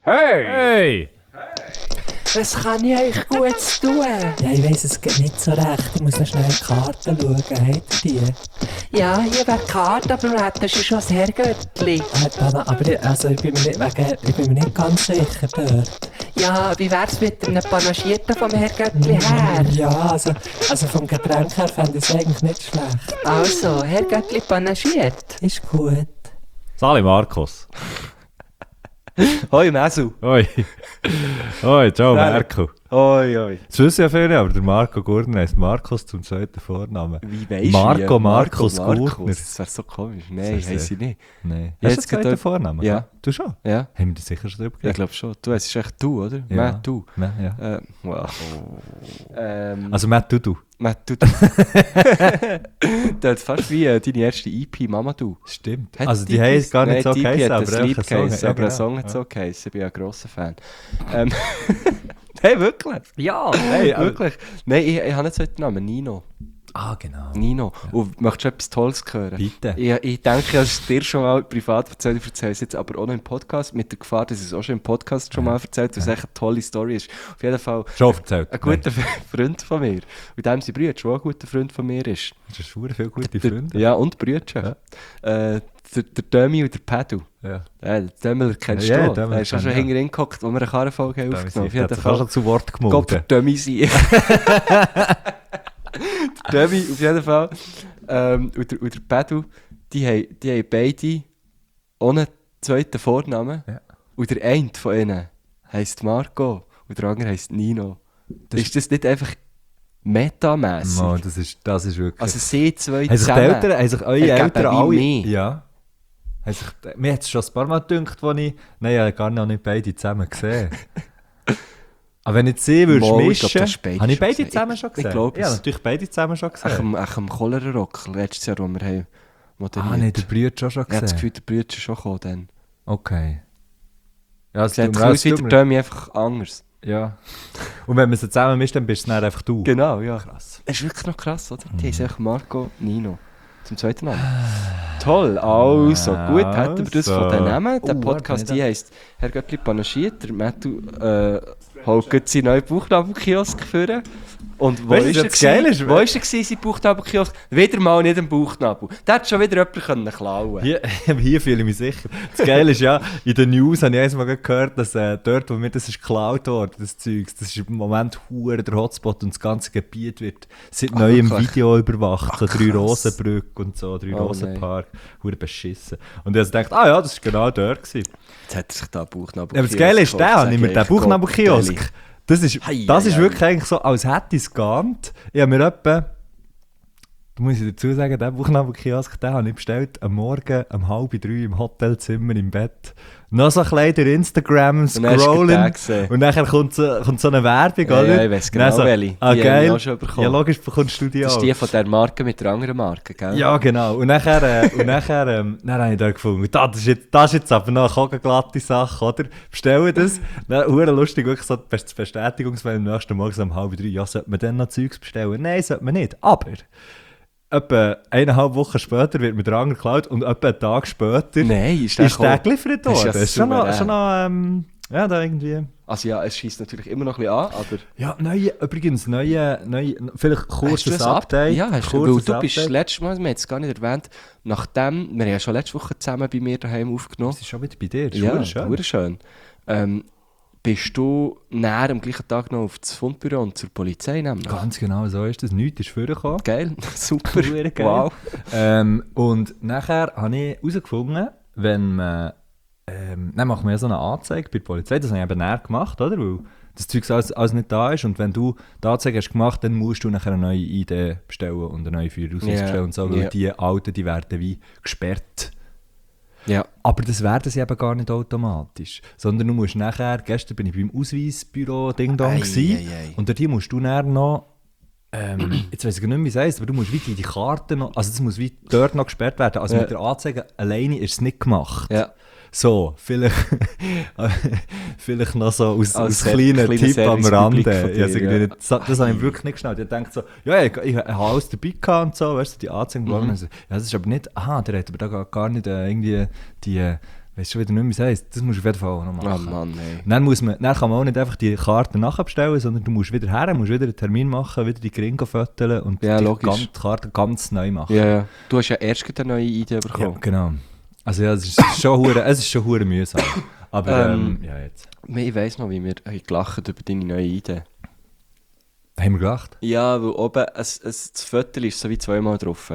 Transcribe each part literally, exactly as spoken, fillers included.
Hey! Hey! Was kann ich euch Gutes tun? Ja, ich weiss es geht nicht so recht. Ich muss noch schnell in die Karten schauen. Habt ihr die? Ja, hier wäre die Karte, aber wir hätten schon das Herrgöttli. Äh, aber ich, also ich, bin mir nicht, wegen, ich bin mir nicht ganz sicher dort. Ja, wie wär's mit einem Panagierten vom Herrgöttli her? Ja, also, also vom Getränk her fände ich es eigentlich nicht schlecht. Also, Herrgöttli panagiert. Ist gut. Sali Markus. Hoi Mesu. Hoi. Hoi, ciao Nein. Marco. Hoi, hoi. Das wissen ja viele, aber der Marco Gurtner heisst Markus zum zweiten Vornamen. Wie weisst Marco du? Markus Gurtner. Das wäre so komisch. Nein, Das ist heisst sie nicht. Nein. Ja, Hast du jetzt einen zweiten geht- Vornamen? Ja. Du schon? Ja, Haben wir das sicher schon drüber ich geredet? glaube schon. Du, es ist echt du, oder? Ja. Matt, du. Ja, ja. Äh, wow. Ähm, Also Matt, du, du. Matt, du. du. Das ist fast wie äh, deine erste E P, Mama, du. Stimmt. Hat Also die E Ps? heisst gar nicht Nein, so die E P geheißen, hat aber ein Lied einfach ein Song. geheißen, Ja, aber ein genau. Song hat Ja. so geheißen. Ich bin ja ein grosser Fan. Ähm, hey, wirklich? Ja, Hey, hey, aber- wirklich? Nein, ich, ich habe nicht so einen Namen. Nino. Ah, genau. Nino. Und möchtest du etwas Tolles hören? Bitte. Ich, ich denke, ich habe es dir schon mal privat erzählt. Ich erzähle es jetzt aber auch noch im Podcast. Mit der Gefahr, dass ich es auch schon im Podcast schon mal erzählt, weil es echt eine tolle Story ist. Auf jeden Fall Schon erzählt. ein guter Freund von mir. Und dem sein Bruder schon ein guter Freund von mir ist. Das ist schon viele gute Der- Freunde. Ja, und Brüder. Äh, der, der Dömi und der Pedro. Ja. Ja, den Dömmel kennst Ja, du. Dömmel Er ist schon kenn ich, hinterher gehockt, wo wir eine Karrenfolge haben Da aufgenommen. hat sich Auf jeden auch schon Fall. zu Wort Gott für gemeldet. Dömi sein. Der Dömi, auf jeden Fall. Ähm, und, der, und der Pedro, die haben, die haben beide ohne zweiten Vornamen. Ja. Und der eine von ihnen heisst Marco und der andere heisst Nino. Das ist das nicht einfach metamässig? No, das, ist, das ist wirklich... Also sie zwei Haben sich die zusammen. Eltern, haben sich eure ergeben Eltern wie alle... mich. Ja. Haben sich, mir hat es schon ein paar Mal gedacht, als ich... Nein, ich habe gar noch nicht beide zusammen gesehen. Aber wenn ich sie würdest Mal, ich mischen... glaub, du hast beide Habe ich schon beide gesehen. zusammen schon Ich- gesehen? ich glaub Ja, es. natürlich beide zusammen schon Ach, gesehen. am, ach, am Cholera-Rock, letztes Jahr, wo wir haben moderiert. Ah, nein, der Brüder schon schon Ich habe das gesehen. Gefühl, der Bruder ist schon gekommen dann. Okay. Ja, es Sie hat tut ein mir- bisschen es aus wie tut der mir- Dömi, einfach anders. Ja. Und wenn man sie zusammen mischt, dann bist es dann einfach du. Genau, ja. Krass. Das ist wirklich noch krass, oder? Die heißen einfach Marco Nino. Zum zweiten Namen. Toll, also gut, hätten wir das von den Namen. Der Oh, Podcast warte, die heisst Herr Göttli panaschiert. Der Matthew äh, holt gerade seinen neuen Buchstabelkiosk führen. Und wo Weißt du, ist er? das Geile gewesen? ist, Wo ist er gewesen, sein Buchstabelkiosk? Wieder mal nicht im Bauchnabel. Der hat schon wieder jemanden können klauen. Hier, hier fühle ich mich sicher. Das Geile ist ja, in den News habe ich einmal gehört, dass äh, dort, wo mir das ist geklaut worden, das Zeugs, das ist im Moment hure der Hotspot und das ganze Gebiet wird seit Ach, neuem wirklich? Video überwacht. So Ach, drei krass. Rosenbrücke und so, drei Oh, Rosenpark. Hure beschissen. Und ich habe gedacht, ah ja, das war genau dort gewesen. Jetzt hat er sich da einen Bauchnabelkiosk Aber das Geile ist, der habe ich mir den Bauchnabelkiosk. Gotteli. Das ist, Hei, das hei, ist hei. wirklich eigentlich so, als hätte ich es geahnt. Ich habe mir etwa, da muss ich dazu sagen, den Bauchnabelkiosk, den habe ich bestellt am Morgen um halb drei im Hotelzimmer im Bett. Noch so ein bisschen durch Instagram Und dann hast du scrollen. den gesehen. Und nachher kommt so, kommt so eine Werbung, Ja, oder? ja, ich weiss Und genau dann so, welche. Die Ah, haben wir geil. auch schon bekommen. Ja, logisch bekommst du die Das auch. ist die von der Marke mit der anderen Marke, gell? Ja, genau. Und nachher, äh, und nachher ähm, dann habe ich da gefunden, das ist jetzt, das ist jetzt aber noch eine glatte Sache, oder? Bestelle das. Dann hure lustig, wirklich so das Bestätigungsmail am nächsten Morgen so um halb drei. Ja, sollte man dann noch Zeugs bestellen? Nein, sollte man nicht. Aber etwa eineinhalb Wochen später wird mir der andere geklaut und etwa einen Tag später Nein, ist der ist der gekommen? geliefert Das ist worden. ja Das ist schon noch, souverän. schon noch ähm, ja, da irgendwie... Also ja, es schießt natürlich immer noch ein bisschen an, aber... Ja, neue, übrigens, neue, neue vielleicht Hast du kurzes das Up- Update. Ja, hast du. Weil kurzes du bist das Update. letzte Mal, wir haben es gar nicht erwähnt, nachdem, wir haben ja schon letzte Woche zusammen bei mir daheim aufgenommen. Das ist schon wieder bei dir, das ist Ja, verdammt schön. wunderschön. Ähm, bist du näher am gleichen Tag noch auf das Fundbüro und zur Polizei nämlich? Ganz genau so ist das. Nichts ist vorgekommen. Geil, super, Geil. wow. Ähm, und nachher habe ich herausgefunden, wenn man. Ähm, dann macht man ja so eine Anzeige bei der Polizei. Das habe ich eben näher gemacht, oder? Weil das Zeug alles, alles nicht da ist. Und wenn du die Anzeige hast gemacht, dann musst du nachher eine neue I D bestellen und eine neue Führerausweis Ja, bestellen und so. Weil ja. die alten, die werden wie gesperrt. Ja, Aber das werden sie eben gar nicht automatisch. Sondern du musst nachher, gestern bin ich beim Ausweisbüro Ding Dong Ei, gsi, ei, ei. und dort hier musst du dann noch, ähm, jetzt weiss ich nicht mehr, wie es heisst, aber du musst wie die, die Karte noch, also das muss wie dort noch gesperrt werden. Also Ja. mit der Anzeige alleine ist es nicht gemacht. ja. So, vielleicht, vielleicht noch so aus, Als aus Ser- kleinen kleiner Tipp am Service Rande. Public von Ich habe dir, irgendwie ja. nicht- so- das habe ich wirklich nicht geschnallt. Ich denke so, ja, ich, ich, ich habe alles dabei gehabt und so, weißt du, die Anzeige. Mhm. Ja, das ist aber nicht, aha, der hat aber da gar- gar nicht äh, irgendwie die, weißt du schon wieder nicht mehr, wie es heisst. Das musst du auf jeden Fall auch noch Oh machen. Mann, ey. Dann, muss man, dann kann man auch nicht einfach die Karte nachbestellen, sondern du musst wieder her, musst wieder einen Termin machen, wieder die Gringo föteln und Ja, die logisch. ganze Karte ganz neu machen. Ja, ja. Du hast ja erst gerade eine neue Idee Ja, bekommen. genau. Also ja, es ist schon hure, es ist schon hure mühsam. Aber ähm, Ähm, ja, jetzt. Ich weiss noch, wie wir haben gelacht über deine neue Idee. Haben wir gelacht? Ja, weil oben es, es, das Foto ist so wie zweimal drauf.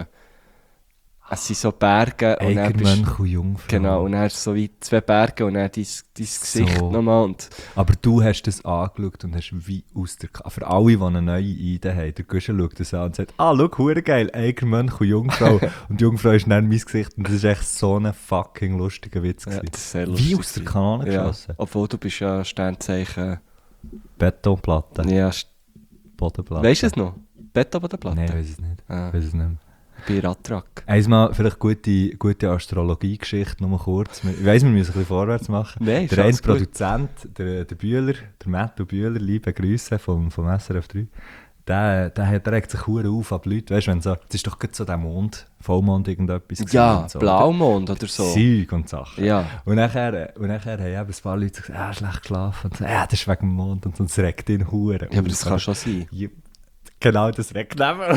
Es sind so Berge und dann bist, Eigenmönch und Jungfrau. genau, und dann ist so wie zwei Berge und dann dein, dein Gesicht So. nochmal. Und Aber du hast das angeschaut und hast wie aus der K für alle, die eine neue Idee haben, der Guschen schaut das an und sagt, ah, schau, hure geil, Eigenmönch und Jungfrau. Und die Jungfrau ist dann mein Gesicht und das ist echt so ein fucking lustiger Witz ja, gewesen. das ist sehr lustig. Wie aus der Kanone ja. geschossen. Obwohl du bist ja Sternzeichen. Betonplatte, Ja, st- Bodenplatte. weißt du es noch? Betonbodenplatte? Nein, ich weiß es nicht. Ah. Weiss es nicht mehr. Bei Ratrak. Einmal vielleicht gute, gute Astrologie-Geschichte, nur kurz. Ich weiss, wir müssen ein bisschen vorwärts machen. Nein, ist der eine alles gut. Produzent, der, der Bühler, der Matthew Bühler, liebe Grüße vom, vom S R F drei, der, der, hat- der regt sich hure auf ab Leute, weißt du, wenn so, das ist doch gerade so der Mond, Vollmond irgendetwas gewesen Ja, und so. Blaumond oder so. Zeug und Sachen. Ja. Und nachher, und nachher haben eben ein paar Leute gesagt, ah, schlecht geschlafen. Und so, ja, das ist wegen dem Mond. Und so, das regt ihn hure Ja, aber auf. das kann schon sein. Ja, genau, das regt neben.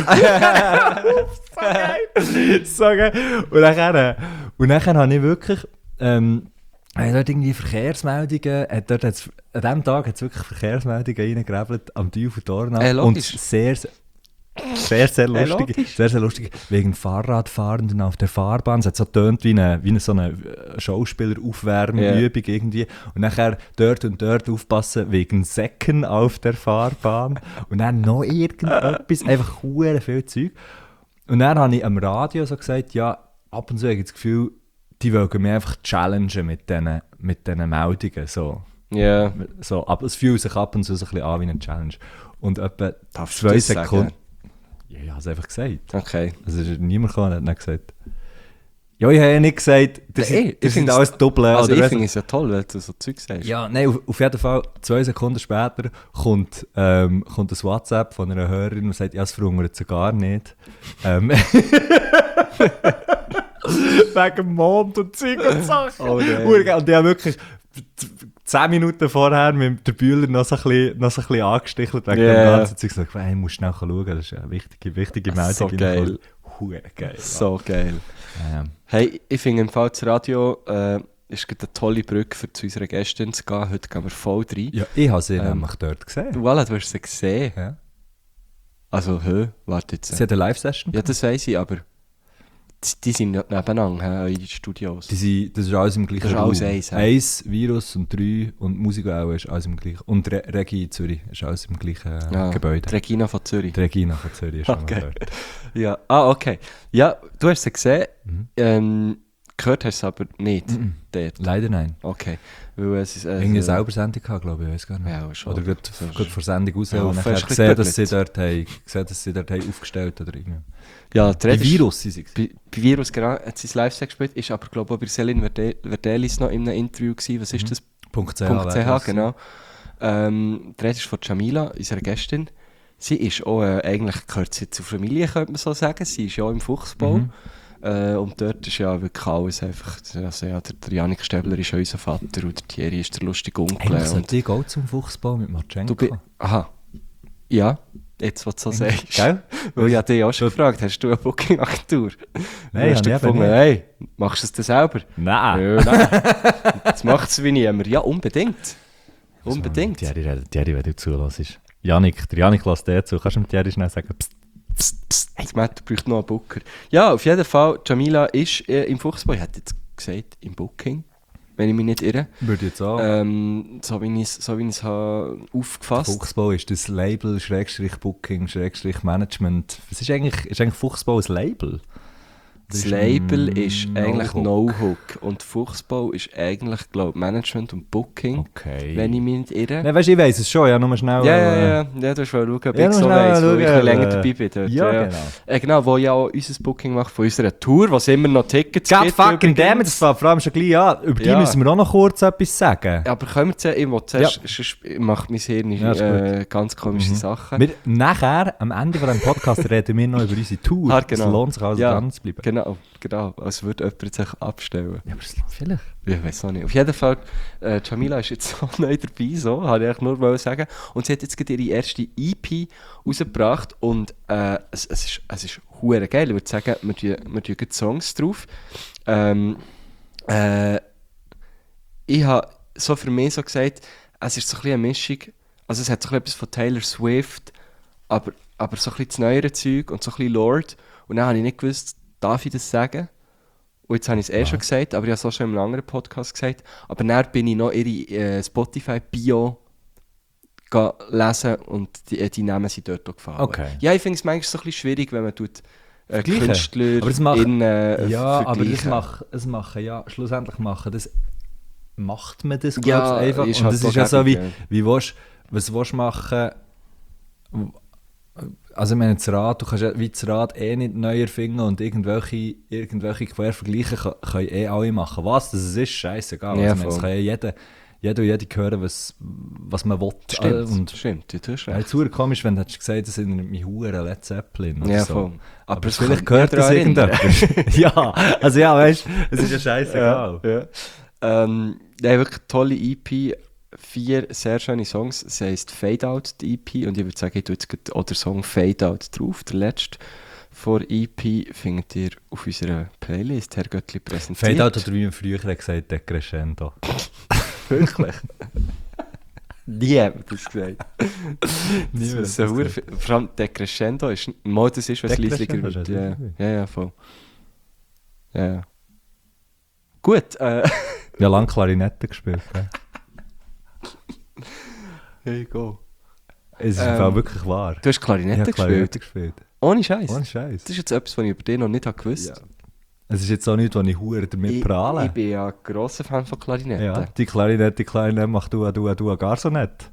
So geil. So geil. Und nachher, und nachher habe ich wirklich, ähm, habe ich dort irgendwie Verkehrsmeldungen, hat dort hat's, an diesem Tag hat es wirklich Verkehrsmeldungen reingegrabbelt am Teufel-Dornau. Äh, und logisch. sehr, sehr, sehr, sehr Äh, lustig, logisch. sehr, sehr lustig, wegen Fahrradfahrenden auf der Fahrbahn. Es hat so getönt wie eine, wie eine, so eine Schauspieler-Aufwärmübung irgendwie. Und nachher dort und dort aufpassen wegen Säcken auf der Fahrbahn. Und dann noch irgendetwas, einfach hure viel Zeug. Und dann habe ich am Radio so gesagt, ja, ab und zu habe ich das Gefühl, die wollen mich einfach challengen mit diesen mit diesen Meldungen. So. Ja. So, aber es fühlt sich ab und zu so ein bisschen an wie eine Challenge. Und etwa Darfst du zwei das sagen? Sekunden... Ja, ich habe es einfach gesagt. Okay. Also es ist niemand gekommen und hat dann gesagt... Ja, ich habe ja nicht gesagt, das, Ey, sind, das ich sind find's- alles Doppel. Also oder ich weißt finde du- es ja toll, wenn du so Zeug sagst. Ja, nein, auf, auf jeden Fall, zwei Sekunden später kommt, ähm, kommt ein WhatsApp von einer Hörerin und sagt, ja, es verhungert sie gar nicht. Ähm, Wegen dem Mond und Zeug und Sachen. Oh nein. Urgeil. Und die haben wirklich z- zehn Minuten vorher mit der Bühler noch so ein bisschen, noch so ein bisschen angestichelt wegen Ja. dem ganzen Zeug. Ich sage, hey, ich muss schnell schauen, das ist eine wichtige, wichtige Meldung. So geil. Hure geil. So geil. Ja. Hey, ich finde im Fall das Radio äh, ist gerade eine tolle Brücke für zu unserer Gästin zu gehen. Heute gehen wir voll rein. Ja, ich habe sie Ähm, nämlich dort gesehen. Voilà, du hast sie gesehen. Ja. Also, hä? Warte jetzt. Sie hat eine Live-Session. Ja, das weiss ich, aber die, die sind nicht nebeneinander, hä, eure Studios. Die sind, das ist alles im gleichen Das ist Raum. alles eins, ja. Eins, Virus und drei und Musik auch ist alles im gleichen. Und Re Regi in Zürich ist alles im gleichen äh, Ja, Gebäude. die Regina von Zürich. Die Regina von Zürich ist schon Okay. mal dort. Ja, ah, okay. Ja, du hast sie gesehen. Mhm. Ähm, gehört hast du es aber nicht. Mhm. Dort. Leider nein. Okay. Weil es ist, äh, Irgendwie selber Sendung gehabt, glaube ich, ich weiß gar nicht. Ja, schon. Oder gerade So ist- gerade vor Sendung raus Ja, und hast nachher du gesehen, ein dass bisschen sie dort haben, gesehen, dass sie dort haben aufgestellt oder irgendwie. Ja, die Bei Rede ist- Virus sind sie. Bei, bei Virus genau, hat sie das Live-Set gespielt, ist aber glaube ich auch bei Selin Verde- Verdelis noch in einem Interview gewesen. Was ist Mhm. das? Punkt .ch, .ch, wäre das. genau. Ähm, die Rede ist von Jamila, unserer Gästin. Sie ist auch, äh, eigentlich gehört sie zur Familie, könnte man so sagen. Sie ist ja auch im Fuchsbau. Mhm. Äh, und dort ist ja wirklich alles einfach, also ja, der, der Janik Stäbler ist unser Vater und der Thierry ist der lustige Onkel. Eigentlich Und sollte ich auch zum Fuchsbau mit Marchenko. du bist, aha, ja, jetzt was du so sagst. Gell? Weil ich habe dich auch schon gefragt, hast du eine Booking-Agentur? Nein, hast du habe ich gefunden, eben nicht. hey, machst du es denn selber? Nein. Ja, nein. Das macht es wie niemand. Ja, unbedingt. Unbedingt. Thierry, redet- Thierry, wenn du zulässt. Janik, der Janik lässt dir zu. Kannst du dem Thierry schnell sagen, pst, Psst, psst, das Matt braucht noch einen Booker. Ja, auf jeden Fall, Jamila ist äh, im Fuchsbau, ich hätte jetzt gesagt, im Booking, wenn ich mich nicht irre. würde ich jetzt sagen. Ähm, so wie ich es so wie ich's habe aufgefasst. Fuchsbau ist das Label, Schrägstrich Booking, Schrägstrich Management. Was ist eigentlich, ist eigentlich Fuchsbau ein Label? Das Label ein ist eigentlich No-Hook. No-Hook und Fuchsbau ist eigentlich, glaube ich, Management und Booking, Okay. wenn ich mich nicht irre. Nein, weißt du, ich weiss es schon, ja, nur schnell. Ja, äh, ja, ja, ja, du hast mal schauen, ob Ja, ich nur so schnell weiss, weil ich ein schauen, bisschen länger äh, dabei bin dort. Ja, genau. Äh, genau, wo ja auch unser Booking macht von unserer Tour, was immer noch Tickets God gibt. fucking übrigens. damn it, das war vor allem schon gleich an. Über die Ja. müssen wir auch noch kurz etwas sagen. Aber können wir zuerst, ich will zuerst, sonst macht mein Hirn Ja, ist äh, ganz komische Mhm. Sachen. Wir, nachher, am Ende von diesem Podcast, reden wir noch über unsere Tour. Ah, genau. Es lohnt sich also Ja, dran zu bleiben. Genau. Genau, genau. Als würde jemand sich abstellen. Ja, aber vielleicht. Ich weiß auch nicht. Auf jeden Fall, äh, Jamila ist jetzt so neu dabei, so, habe ich eigentlich nur wollen sagen. Und sie hat jetzt gerade ihre erste E P rausgebracht und äh, es, es ist, es ist hure geil. Ich würde sagen, wir tun, wir tun gerade Songs drauf. Ähm, äh, ich habe so für mich so gesagt, es ist so ein bisschen eine Mischung, also es hat so ein bisschen etwas von Taylor Swift, aber, aber so ein bisschen das neuere Zeug und so ein bisschen Lord. Und dann habe ich nicht gewusst, darf ich das sagen? Und jetzt habe ich es eh ja. schon gesagt, aber ich habe es auch schon in einem anderen Podcast gesagt. Aber dann bin ich noch ihre äh, Spotify-Bio lesen und die, die Namen sind dort auch gefallen. Okay. Ja, ich finde es manchmal so ein bisschen schwierig, wenn man tut, äh, Vergleichen. Künstler Aber das macht- in, äh, Ja, aber das vergleichen. machen, das machen, ja, schlussendlich machen, das macht man das, Ja, glaube ich, einfach. ist Und halt das so ist ja so wie, gäbig, ja. wie willst, was willst du machen? Also ich meine, das Rad, du kannst ja wie das Rad eh nicht neu erfinden und irgendwelche, irgendwelche Quervergleiche können, können eh alle machen. Was das ist, scheißegal. Ja, also, ich meine, es voll. kann ja jeder, jeder und jede hören, was, was man will. Stimmt, Und stimmt, du tust ja, recht. jetzt super komisch, wenn du hättest gesagt, das sind mich Huren Led Zeppelin oder Ja, so. voll. Aber, Aber es vielleicht kann mich gehört das daran erinnern. irgendjemand. Ja, also ja, weißt du, es ist ja scheißegal. Ja, ja. Ähm, ja, wirklich tolle E P, vier sehr schöne Songs. Es heisst Fade Out, die E P, und ich würde sagen, ich tue jetzt gerade auch den Song Fade Out drauf. Der letzte von E P findet ihr auf unserer Playlist, Herr Göttli präsentiert. Fade out oder wie man früher gesagt hat, Crescendo. Wirklich? Nie hat man das gesagt. Nie das hat ist das so gesagt. hure- Vor allem der Crescendo ist, mal das ist, was leislicher Decrescendo wird. ist Ja, leislicher. ja, ja, voll. Ja, ja. Gut, äh... Ja, lange Klarinette gespielt. Ja. Hey, go. Es ist Ähm, im Fall wirklich wahr. Du hast Klarinette Ich habe gespielt? Klarinette gespielt. Ohne Scheiß. Ohne Scheiß. Das ist jetzt etwas, was ich über dich noch nicht gewusst Ja. habe. Es ist jetzt auch nichts, was ich Huren damit Ich, prahle. ich bin ja ein grosser Fan von Klarinette. Ja, die Klarinette, die Klarinette macht du, du, du gar so nicht.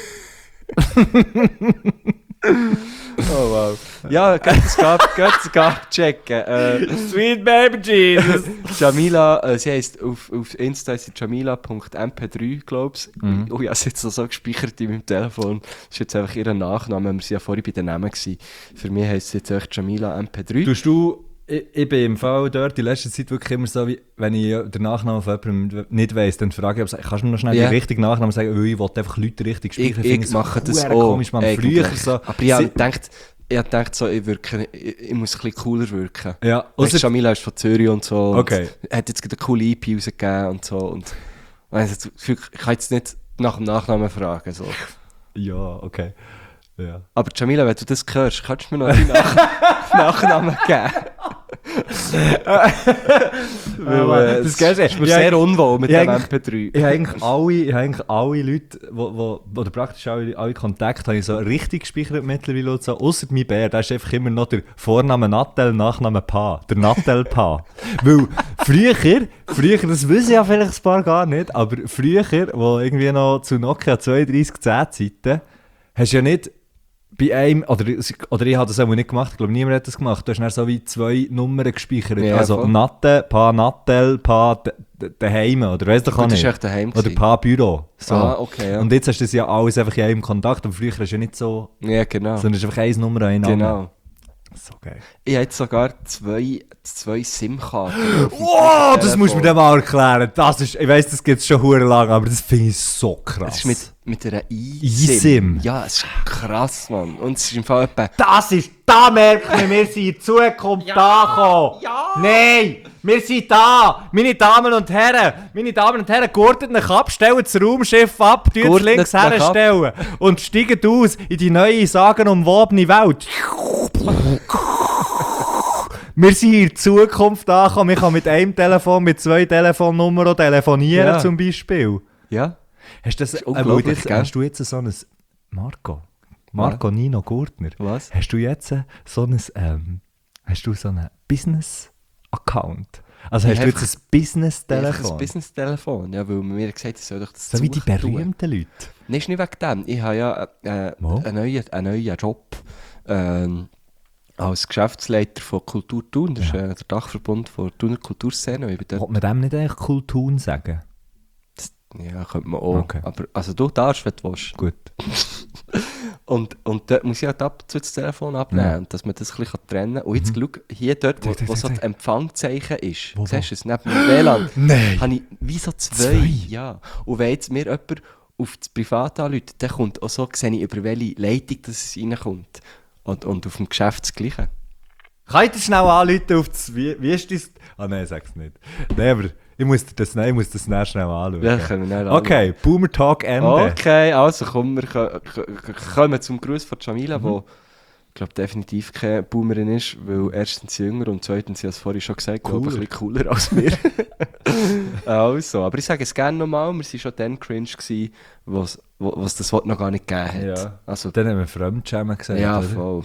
Oh wow. Ja, geht es gab, geht es gab checken. Äh, Sweet Baby Jesus! Jamila, äh, sie heisst auf, auf Insta ist sie jamila punkt m p drei, glaube ich. Mhm. Oh ja, sie hat es so gespeichert in meinem Telefon. Das ist jetzt einfach ihr Nachname, wir waren ja vorhin bei den Namen gewesen. Für mich heisst sie jetzt echt Jamila M P drei. Tust du, ich, ich bin im Fall dort in letzter Zeit wirklich immer so, wie, wenn ich den Nachnamen von jemandem nicht weiss, dann frage ich, kannst du mir noch schnell Ja. den richtigen Nachnamen sagen, weil ich will einfach Leute richtig ich speichern. ich finde es mache das verdammt auch. komisch, man eigentlich. früher so... Aber ich habe Sie- gedacht, ich habe gedacht so, ich, wirke, ich, ich muss ein bisschen cooler wirken. Ja, Weißt, ausser- Jamila ist von Zürich und so. Okay. Und hat jetzt gerade eine coole E P rausgegeben und so. Und weiss jetzt, ich kann jetzt nicht nach dem Nachnamen fragen. So. Ja, okay. Ja. Aber Jamila, wenn du das hörst, kannst du mir noch einen Nach Nachnamen geben? Weil, äh, das das gehst du- ist mir Ja, sehr ich- unwohl mit ja, dem M eigentlich- P drei. Ich habe eigentlich alle, ich habe eigentlich alle Leute, wo, wo, oder praktisch alle, alle Kontakte, habe ich so richtig gespeichert mittlerweile. Und so. Ausser mein Bär, da ist einfach immer noch der Vorname Nattel, Nachname Pa. Der Nattel Pa. Weil früher, früher, das wissen ja vielleicht ein paar gar nicht, aber früher, wo irgendwie noch zu Nokia zweiunddreißig zehn Zeiten, hast du ja nicht bei einem, oder, oder ich habe das auch nicht gemacht, ich glaube niemand hat das gemacht, du hast dann so wie zwei Nummern gespeichert. Ja, also voll. Natte, Pa Nattel, Pa d- d- daheim, oder weißt du Gut, auch das nicht. war echt daheim. Oder gewesen. paar Büro. So. Ah, okay, ja. Und jetzt hast du das ja alles einfach in einem Kontakt. Und früher hast du ja nicht so. Ja, genau. Sondern es ist einfach eine Nummer an einen Genau. So geil. Ich habe jetzt sogar zwei, zwei SIM-Karten. auf dem Wow, das musst du mir Telefon. dann mal erklären. Das ist, ich weiss, das gibt es schon hure lang, aber das finde ich so krass. Es ist mit, mit einer eSIM. eSIM. Ja, es ist krass, Mann. Und es ist im Fall etwa... Das ist, da merkt man, wir sind in Zukunft da gekommen. Ja. Nein, wir sind da. Meine Damen und Herren, meine Damen und Herren, gurtet euch ab, stellt das Raumschiff ab, tut es Gurtet links euch ab. herstellen und steigt aus in die neue, sagenumwobene Welt. Wir sind in der Zukunft angekommen. Ich kann mit einem Telefon, mit zwei Telefonnummern telefonieren, Ja. zum Beispiel. Ja? Hast, das, ist äh, unglaublich, weil jetzt, gell? hast du jetzt so ein... Marco? Marco Nino Gurtner? Was? Hast du jetzt so ein... Ähm, hast du so einen Business-Account? Also hast Ja, du jetzt ein Einfach Business-Telefon? ein Business-Telefon. Ja, weil man mir gesagt hat, ich soll doch das So wie die suchen tun. berühmten Leute. Nein, ist nicht wegen dem. Ich habe ja äh, Wo? einen, neuen, einen neuen Job ähm, als Geschäftsleiter von Kultur Thun. Das ist äh, der Dachverbund von Thuner Kulturszene. Ich bin dort, Wollte man dem nicht eigentlich Kultun sagen? ja, könnte man auch. Okay. Aber, also du darfst, wenn du willst. Gut. Und, und dort muss ich halt ab und zu das Telefon abnehmen, Ja. dass man das ein bisschen trennen kann. Und jetzt Mhm. schau, hier dort, wo, Tick, tick, wo so tick, das Empfangzeichen ist, Wo, wo? siehst du es, neben dem W L A N, Nein! habe ich wie so zwei. Zwei? Ja. Und wenn jetzt mir jemand auf das Privat anruft, dann kommt auch so, sehe ich über welche Leitung dass es reinkommt. Und, und auf dem Geschäft das Gleiche. Kann ich dir schnell anrufen auf das... Wie, wie ist das? Ah nein, sag's nicht. Nein, aber ich muss dir das, nein, ich muss das nachher schnell anschauen. Ja, können wir dann Okay, Boomer Talk Ende. Okay, also komm, wir ko- ko- kommen zum Gruß von Jamila, Mhm. wo ich glaube definitiv keine Boomerin ist, weil erstens jünger und zweitens, ich habe es vorhin schon gesagt, glaube ich, ein bisschen cooler als wir. Also, aber ich sage es gerne nochmal, wir waren schon dann cringe gewesen, was wo was das Wort noch gar nicht gegeben hat. Ja. Also, Dann haben wir Fremdschämen gesagt, ja, oder? voll.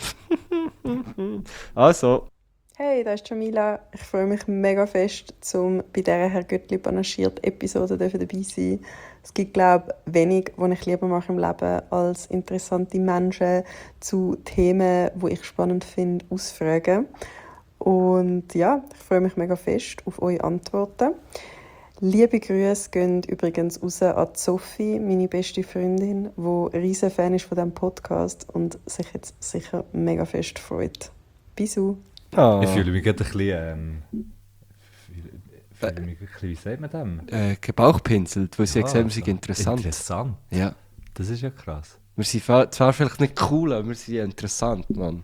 Also, Hey, da ist Jamila. Ich freue mich mega fest, um bei dieser Herr Göttli panaschiert Episode dabei zu sein. Es gibt, glaube ich, wenig, was ich lieber mache im Leben, als interessante Menschen zu Themen, die ich spannend finde, ausfragen. Und ja, ich freue mich mega fest auf eure Antworten. Liebe Grüße gehen übrigens raus an Sophie, meine beste Freundin, die ein riesen Fan ist von diesem Podcast und sich jetzt sicher mega fest freut. Bisous. ah, Ich fühle mich gerade ein bisschen... Ähm, fühle, fühle mich ein bisschen, wie sagt man dem? äh, gebauchpinselt, weil sie Ja, hat gesehen, wir sind so. interessant. Interessant. Ja. Das ist ja krass. Wir sind fa- zwar vielleicht nicht cool, aber wir sind interessant, Mann.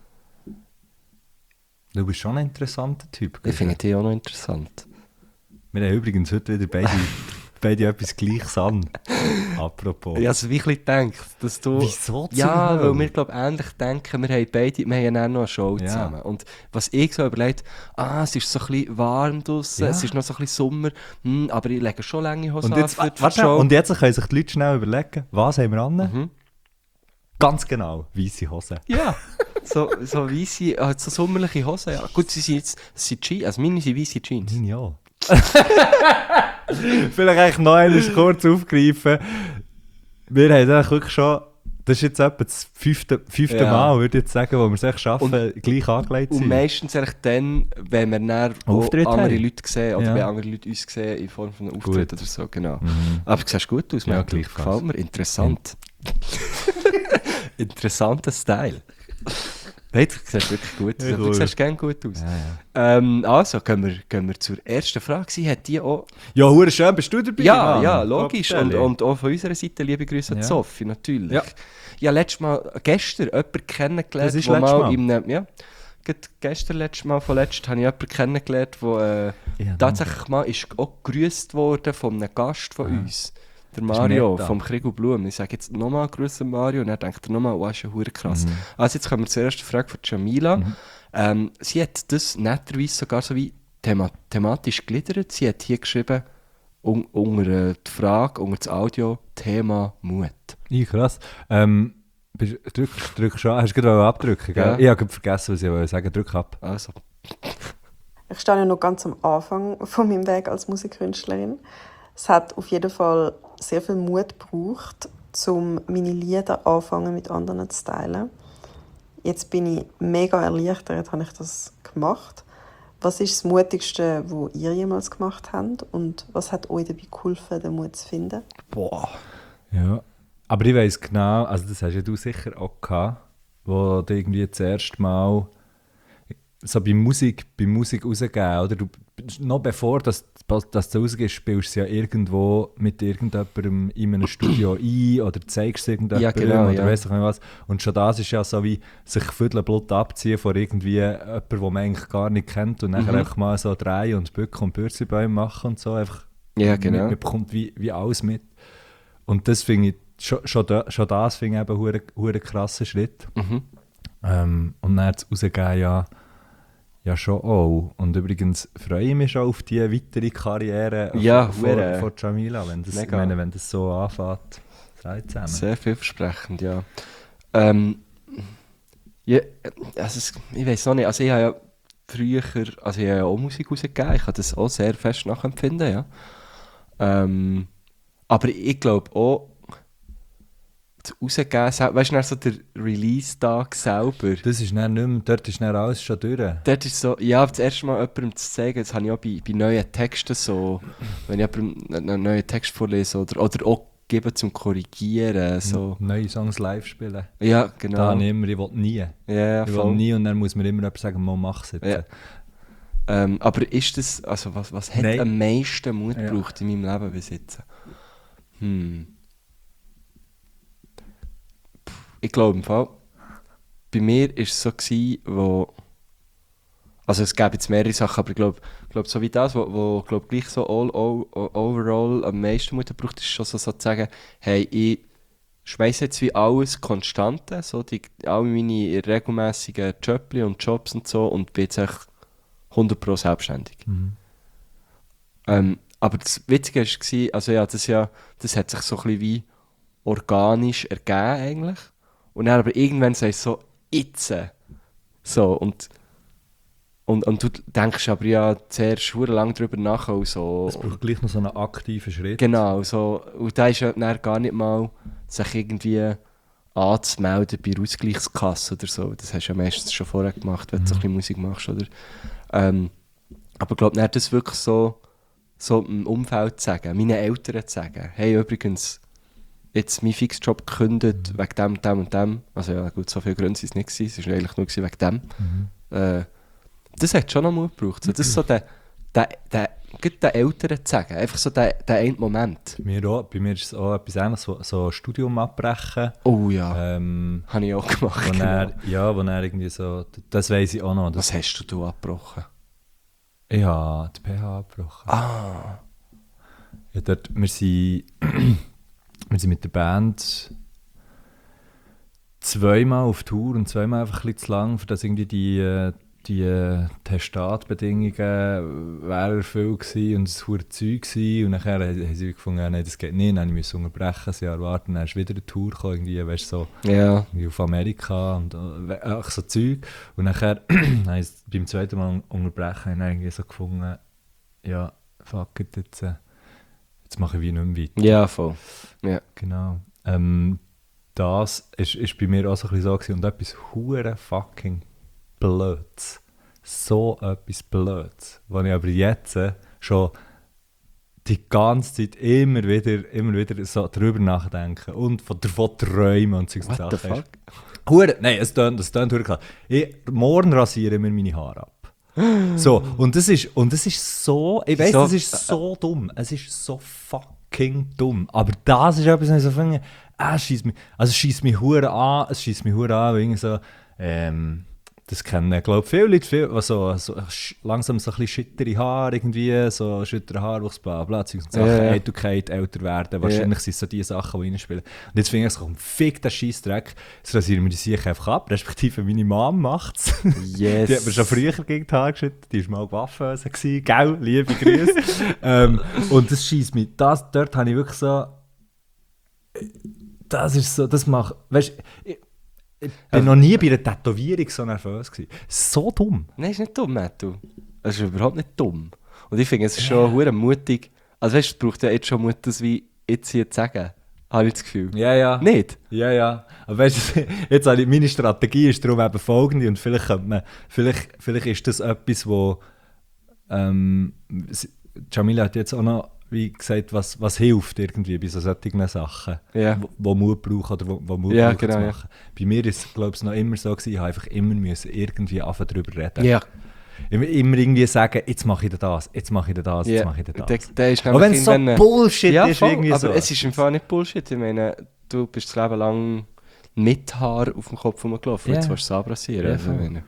Du bist schon ein interessanter Typ. Ich finde die auch noch interessant. Wir haben übrigens heute wieder beide, beide etwas Gleiches an. Apropos. Ich habe es wirklich gedacht, dass du... Wieso zur Ja, Hölle? weil wir glaube ähnlich denken, wir haben beide, wir haben ja dann noch eine Show Ja. zusammen. Und was ich so überlegt, ah, es ist so ein bisschen warm draussen, Ja. es ist noch so ein bisschen Sommer, hm, aber ich lege schon lange Hosen Und jetzt, an für, für warte, die Show. und jetzt können sich die Leute schnell überlegen, was haben wir an? Mhm. Ganz genau, weisse Hosen. Ja, so, so weisse, ah, so sommerliche Hosen, ja. Gut, sie sind jetzt, es sind Jeans, also meine sind weisse Jeans. Meine ja. Vielleicht eigentlich noch einmal kurz aufgreifen. Wir haben eigentlich wirklich schon, das ist jetzt etwa das fünfte, fünfte Ja. Mal, würde ich jetzt sagen, wo wir es echt schaffen, gleich angelegt Und sind. meistens eigentlich dann, wenn wir dann auch Auftritt andere haben. Leute sehen, oder Ja. wenn andere Leute uns sehen, in Form von einem Auftritt Gut. oder so, genau. Mhm. Aber du siehst gut aus, Ja, Mann. gleichfalls. Gefällt mir, interessant. Interessanter Style. Nein, du siehst wirklich gut aus. Ja, Du cool. siehst gerne gut aus. Ja, ja. Ähm, also, gehen wir, gehen wir zur ersten Frage. Sie hat die auch... Ja, hure schön, bist du dabei? Ja, Mann? ja, logisch. Und, Top-Stelle. und auch von unserer Seite liebe Grüße an Ja. Sophie, natürlich. Ja. Ja, letztes Mal, gestern, jemanden kennengelernt, Das ist wo letztes mal Mal. in einem, ja, gerade gestern, letztes Mal, vorletzt, habe ich jemanden kennengelernt, der äh, Ja, tatsächlich mal ist auch gegrüßt worden von einem Gast von Aha. uns. Der Mario nett, vom Krieg und Blumen. Ich sage jetzt nochmal Grüße an Mario und er denkt nochmal, oh, ist ja hure krass. Mhm. Also jetzt kommen wir zur ersten Frage von Jamila. Mhm. Ähm, sie hat das netterweise sogar so wie thema thematisch gegliedert. Sie hat hier geschrieben, un unter äh, die Frage, unter das Audio, Thema Mut. Ja, krass. Ähm, bist, drück, drück schon, hast du gerade abdrücken, gell? Ja. Ich habe gerade vergessen, was ich wollte sagen. Drück ab. Also, Ich stehe ja noch ganz am Anfang von meinem Weg als Musikkünstlerin. Es hat auf jeden Fall sehr viel Mut gebraucht, um meine Lieder anfangen mit anderen zu teilen. Jetzt bin ich mega erleichtert, habe ich das gemacht. Was ist das Mutigste, was ihr jemals gemacht habt? Und was hat euch dabei geholfen, den Mut zu finden? boah. Ja. Aber ich weiss genau, also das hast ja du sicher auch gehabt, wo du irgendwie das erste Mal so bei Musik, bei Musik rausgeben, oder? Du, noch bevor das, das du rausgehst, spielst du ja irgendwo mit irgendjemandem in einem Studio ein oder zeigst es irgendjemandem Ja, genau, oder ja. weiss ich nicht was. Und schon das ist ja so wie sich Viertelblut abziehen von irgendwie jemandem, den man eigentlich gar nicht kennt und dann Mhm. einfach mal so drehen und bücken und Bürzebäume machen und so. Einfach, Ja, genau. Man, man bekommt wie, wie alles mit. Und das finde ich, schon, schon, da, schon das finde ich eben einen hure krassen Schritt. Mhm. Ähm, und dann das rausgeben, ja, ja schon auch. Und übrigens freue ich mich schon auf die weitere Karriere Ja, von, hure. von Jamila, wenn das, ich Mega. meine, wenn das so anfängt. Sei zusammen. Sehr vielversprechend, ja. Ähm, ja also es, ich weiß auch nicht, also ich habe ja früher, also ich habe ja auch Musik rausgegeben, ich kann das auch sehr fest nachempfinden, ja. Ähm, aber ich glaube auch, das Rausgeben, sel- weißt du, dann so der Release-Tag selber, Das ist dann nicht mehr, dort ist dann alles schon durch. dort ist so, ja, das erste Mal jemandem zu zeigen, das habe ich auch bei, bei neuen Texten so, wenn ich jemandem einen neuen Text vorlese oder, oder auch geben zum Korrigieren. So. Neue Songs live spielen. Ja, genau. Da habe ich immer, ich will nie. Ja, ich will voll. nie und dann muss mir immer jemand sagen, man mach es jetzt. Ja. Ähm, aber ist das, also was, was hat Nein. am meisten Mut Ja. gebraucht in meinem Leben bis jetzt? Hm. Ich glaube im Fall, bei mir war es so, gewesen, wo, also es gäbe jetzt mehrere Sachen, aber ich glaube, glaub, so wie das, wo, wo glaub, gleich so all, all, overall am meisten Mut braucht, ist schon so, so zu sagen, hey, ich schmeiße jetzt wie alles Konstante, so die, alle meine regelmäßigen Jobs und Jobs und so und bin jetzt echt hundert Prozent selbstständig. Mhm. Ähm, aber das Witzige war, also ja, das, ja, das hat sich so ein bisschen wie organisch ergeben eigentlich. Und dann aber irgendwann sagst du so, jetzt. So, und, und, und du denkst aber ja zuerst sehr lange darüber nach. Und so, Es braucht gleich noch so einen aktiven Schritt. genau, so, und da ist ja dann gar nicht mal, sich irgendwie anzumelden bei der Ausgleichskasse oder so. Das hast du ja meistens schon vorher gemacht, wenn du so ein bisschen Musik machst. Oder? Ähm, aber ich glaube, das wirklich so, so im Umfeld zu sagen, meinen Eltern zu sagen, hey, übrigens, jetzt mein Fixjob gekündigt, wegen dem, dem und dem. Also ja, gut, so viele Gründe waren es nicht, gewesen. Es war eigentlich nur wegen dem. Mhm. Äh, das hat schon noch Mut gebraucht. So, das ist so der, der, der, gerade den Eltern zu sagen, einfach so der, der eine Moment. Bei mir, auch, bei mir ist es auch etwas ähnliches, so, so ein Studium abbrechen. Oh ja, Ähm, habe ich auch gemacht. wo Genau. er, ja, wo er irgendwie so, das weiss ich auch noch. Das, Was hast du da abgebrochen? ich habe die P H abgebrochen. Ah, Ja, dort, wir, sind, wir sind mit der Band zweimal auf Tour und zweimal einfach ein bisschen zu lang, für das irgendwie die, äh, die äh, Testatbedingungen wären erfüllt gewesen und es war ein Zeug gewesen. Und nachher haben sie gefunden, ja, nein, das geht nicht, dann musste ich unterbrechen, ein Jahr warten, dann ist wieder eine Tour gekommen, irgendwie, weißt, so ja. irgendwie auf Amerika und äh, ach, so Zeug. Und nachher, dann ist beim zweiten Mal unterbrechen, habe ich irgendwie so gefunden, ja, fuck it, jetzt, äh, jetzt mache ich wie nicht mehr weiter. Ja, voll. Ja. Genau. Ähm, das ist, ist bei mir auch so ein bisschen so gewesen. Und etwas hure fucking Blöds. So etwas Blöds. Was ich aber jetzt äh, schon die ganze Zeit immer wieder, immer wieder so drüber nachdenke und von, davon träumen und solche What Sachen. the fuck? Hure, nein, es tönt, es tönt hure klar. Ich, morgen rasiere ich mir meine Haare ab. So, und das ist, und das ist so, ich weiss, So- das ist so dumm. Es ist so fucking dumm. Aber das ist etwas, was ich so finde, ah, schießt mich, also schießt mich hure an, es schießt mich hure an, weil irgendwie so, ähm, das kennen, glaube ich, viele Leute, viel, so, so sch- langsam so ein bisschen schüttere Haare irgendwie, so schüttere Haarwuchs, bla bla, Zeugs und Sachen, Ja, ja. Eitelkeit, älter werden, wahrscheinlich sind es so die Sachen, die reinspielen. Und jetzt finde ich so, fick den Scheissdreck, jetzt rasieren wir die sicher einfach ab, respektive meine Mom macht es. Yes. Die hat mir schon früher gegen die Haare geschüttet, die war mal Waffenöse, gell, liebe Grüße. ähm, und das scheisst mich, das, dort habe ich wirklich so, das ist so, das macht, weißt du, ich, ich bin noch nie bei einer Tätowierung so nervös gewesen. So dumm. Nein, ist nicht dumm, Matthew. Es ist überhaupt nicht dumm. Und ich finde, es ist schon hure mutig. Also weißt du, es braucht ja jetzt schon Mut, das wie jetzt hier zu sagen. Habe ich das Gefühl. Ja, ja. Nicht? Ja, ja. Aber weißt du, jetzt habe ich, meine Strategie ist darum eben folgende und vielleicht könnte man, vielleicht, vielleicht ist das etwas, wo ähm, sie- Jamila hat jetzt auch noch wie gesagt, was, was hilft irgendwie bei so solchen Sachen, Ja. wo, wo Mut braucht oder wo, wo Mut Ja, braucht genau, zu ja. machen. Bei mir ist es, glaube ich, noch immer so gewesen, ich habe einfach immer müssen irgendwie anfangen darüber reden. Ja. Immer, immer irgendwie sagen, jetzt mache ich das, jetzt mache ich das, jetzt Ja. mache ich das. Der, der ist Auch wenn es so irgendwann- Bullshit ja, ist, voll, irgendwie aber so. es ist im Fall nicht Bullshit. Ich meine, du bist das Leben lang mit Haar auf dem Kopf rumgelaufen. Ja. Jetzt willst du es abrasieren. Ja, Also, ich voll. meine-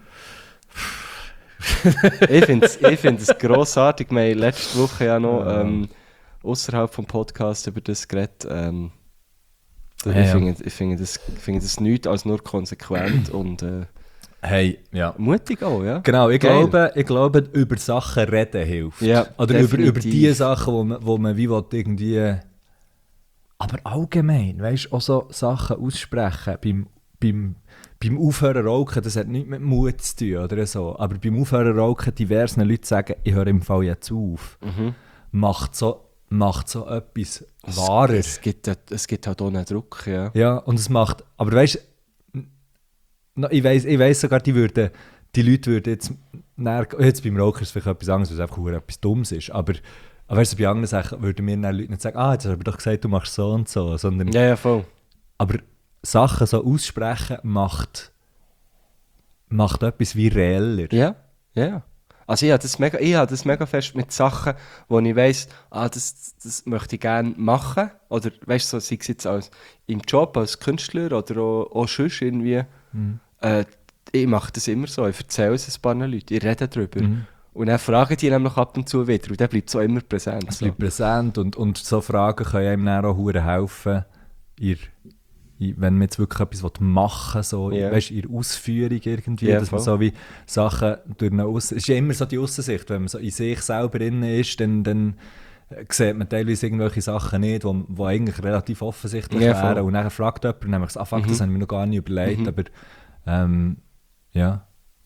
ich finde es ich find es grossartig. Wir haben letzte Woche ja noch Ja. ähm, außerhalb vom Podcast über das geredet. Ähm, Ja, ich ja. finde ich finde das, ich finde das nichts als nur konsequent und äh, Hey, ja. mutig auch, ja? Genau, ich Geil. glaube, ich glaube, über Sachen reden hilft. Ja, Oder über, über definitiv. die Sachen, wo man, wo man wie will, irgendwie... Aber allgemein, weißt du, auch so Sachen aussprechen, beim, beim, beim Aufhören rauchen, das hat nichts mit Mut zu tun oder so, aber beim Aufhören rauchen diversen Leuten sagen, ich höre im Fall jetzt auf, Mhm. macht, so, macht so etwas wahrer. Es, es, gibt, es gibt halt auch einen Druck, ja. Ja, und es macht, aber weißt du, ich weiss, ich weiss sogar, die, würden, die Leute würden jetzt, näher, jetzt beim Rauchen ist es vielleicht etwas anderes, weil es einfach nur etwas Dummes ist, aber Aber weißt du, bei anderen Sachen würden mir dann Leute nicht sagen, ah, jetzt hast du doch gesagt, du machst so und so, sondern... Ja, ja, voll. Aber Sachen so aussprechen macht, macht etwas wie reeller. Ja, ja. Also ich habe das mega, ich habe das mega fest mit Sachen, wo ich weiss, ah, das, das möchte ich gerne machen. Oder weißt du, so, sei es jetzt als, im Job als Künstler oder auch, auch sonst irgendwie. Mhm. Äh, ich mache das immer so, ich erzähle es ein paar Leuten, ich rede darüber. Mhm. Und dann fragen die nämlich ab und zu wieder und dann bleibt es auch immer präsent. Es So. bleibt präsent und, und so Fragen können einem dann auch verdammt helfen, ihr, ihr, wenn man jetzt wirklich etwas machen will, so, Ja. weißt, in der Ausführung irgendwie, Ja, dass man voll. so wie Sachen durch eine Aussen... Es ist ja immer so die Aussensicht, wenn man so in sich selber drin ist, dann, dann sieht man teilweise irgendwelche Sachen nicht, die, die eigentlich relativ offensichtlich Ja, voll. wären. Und dann fragt jemand, nämlich, ah, fuck, Mhm. das habe ich mir noch gar nicht überlegt, Mhm. aber ähm, ja...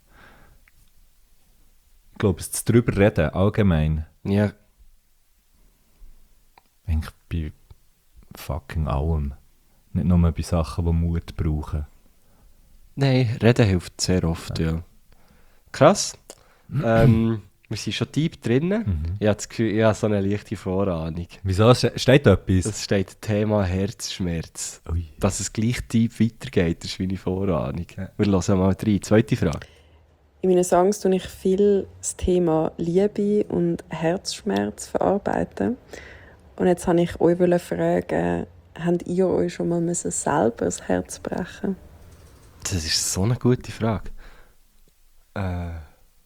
Ich glaube, es darüber reden, allgemein. Ja, Eigentlich bei fucking allem. Nicht nur bei Sachen, die Mut brauchen. nein, reden hilft sehr oft, ja. Krass. ähm, wir sind schon deep drinnen. Mhm. Ich habe das Gefühl, ich habe so eine leichte Vorahnung. Wieso? Ste- Steht etwas? Es steht Thema Herzschmerz. Ui. Dass es gleich deep weitergeht, das ist meine Vorahnung. Ja. Wir hören mal rein. Zweite Frage. In meinen Songs tue ich viel das Thema Liebe und Herzschmerz verarbeiten. Und jetzt wollte ich euch fragen, habt ihr euch schon mal müssen selber das Herz brechen? Das ist so eine gute Frage. Äh,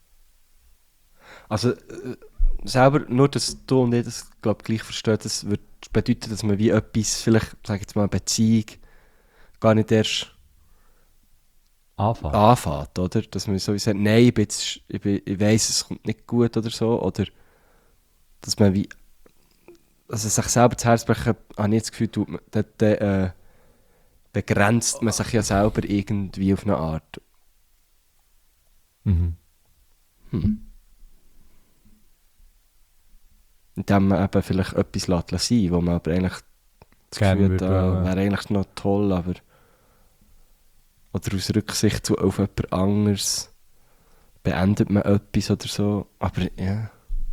also, äh, selber, nur dass du und ich das glaub, gleich verstehen, das würde bedeuten, dass man wie etwas, vielleicht, sage ich jetzt mal, eine Beziehung, gar nicht erst Anfangen. anfängt, oder? Dass man so wie sagt, nein, ich, bin jetzt, ich, bin, ich weiss, es kommt nicht gut oder so, oder dass man wie, also sich selber das Herz brechen, habe ich das Gefühl, tut man, dann, dann, äh, begrenzt man sich ja selber irgendwie auf eine Art. Mhm. Hm. Indem man eben vielleicht etwas lässt sein, wo man aber eigentlich das Gerne Gefühl hat, würde ah, wollen. wäre eigentlich noch toll, aber oder aus Rücksicht zu, auf jemand anderes beendet man etwas oder so. Aber ja.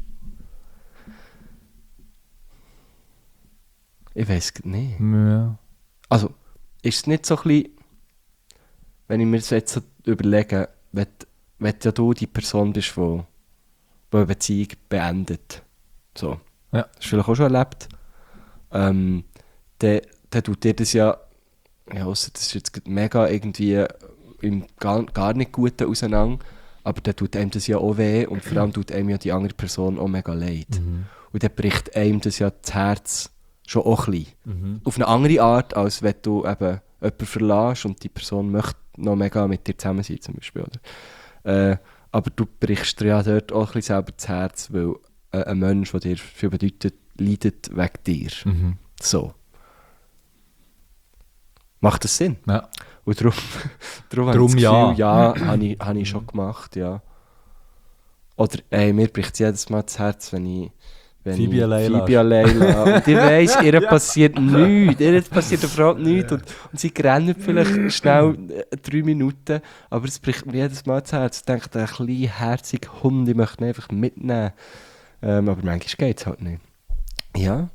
Ich weiß es nicht. Ja. Also, ist es nicht so ein bisschen, wenn ich mir das jetzt so überlege, wenn, wenn ja du die Person bist, die, die eine Beziehung beendet, so, Ja. das hast du vielleicht auch schon erlebt, ähm, dann, dann tut dir das ja, ja, ausser das ist jetzt gerade mega irgendwie im gar, gar nicht Guten auseinander, aber dann tut einem das ja auch weh und vor allem tut einem ja die andere Person auch mega leid. Mhm. Und dann bricht einem das ja das Herz schon auch ein bisschen. Mhm. Auf eine andere Art, als wenn du eben jemanden verlässt und die Person möchte noch mega mit dir zusammen sein, zum Beispiel. Oder? Äh, aber du brichst dir ja dort auch ein bisschen selber das Herz, weil äh, ein Mensch, der dir viel bedeutet, leidet wegen dir. Mhm. So. Macht das Sinn? Ja. Und darum, darum, habe Darum ich das ja. Gefühl, ja, habe ich, habe ich schon gemacht, ja. Oder ey, mir bricht jedes Mal das Herz, wenn ich wenn Phoebe ich allein Phoebe lässt. allein lasse. Und ich weiss, ihr passiert nichts, ihr passiert überhaupt nichts und, und sie rennen vielleicht schnell äh, drei Minuten, aber es bricht mir jedes Mal das Herz. Ich denke, der kleine, herzige Hund, ich möchte ihn einfach mitnehmen. Ähm, aber manchmal geht es halt nicht. Ja.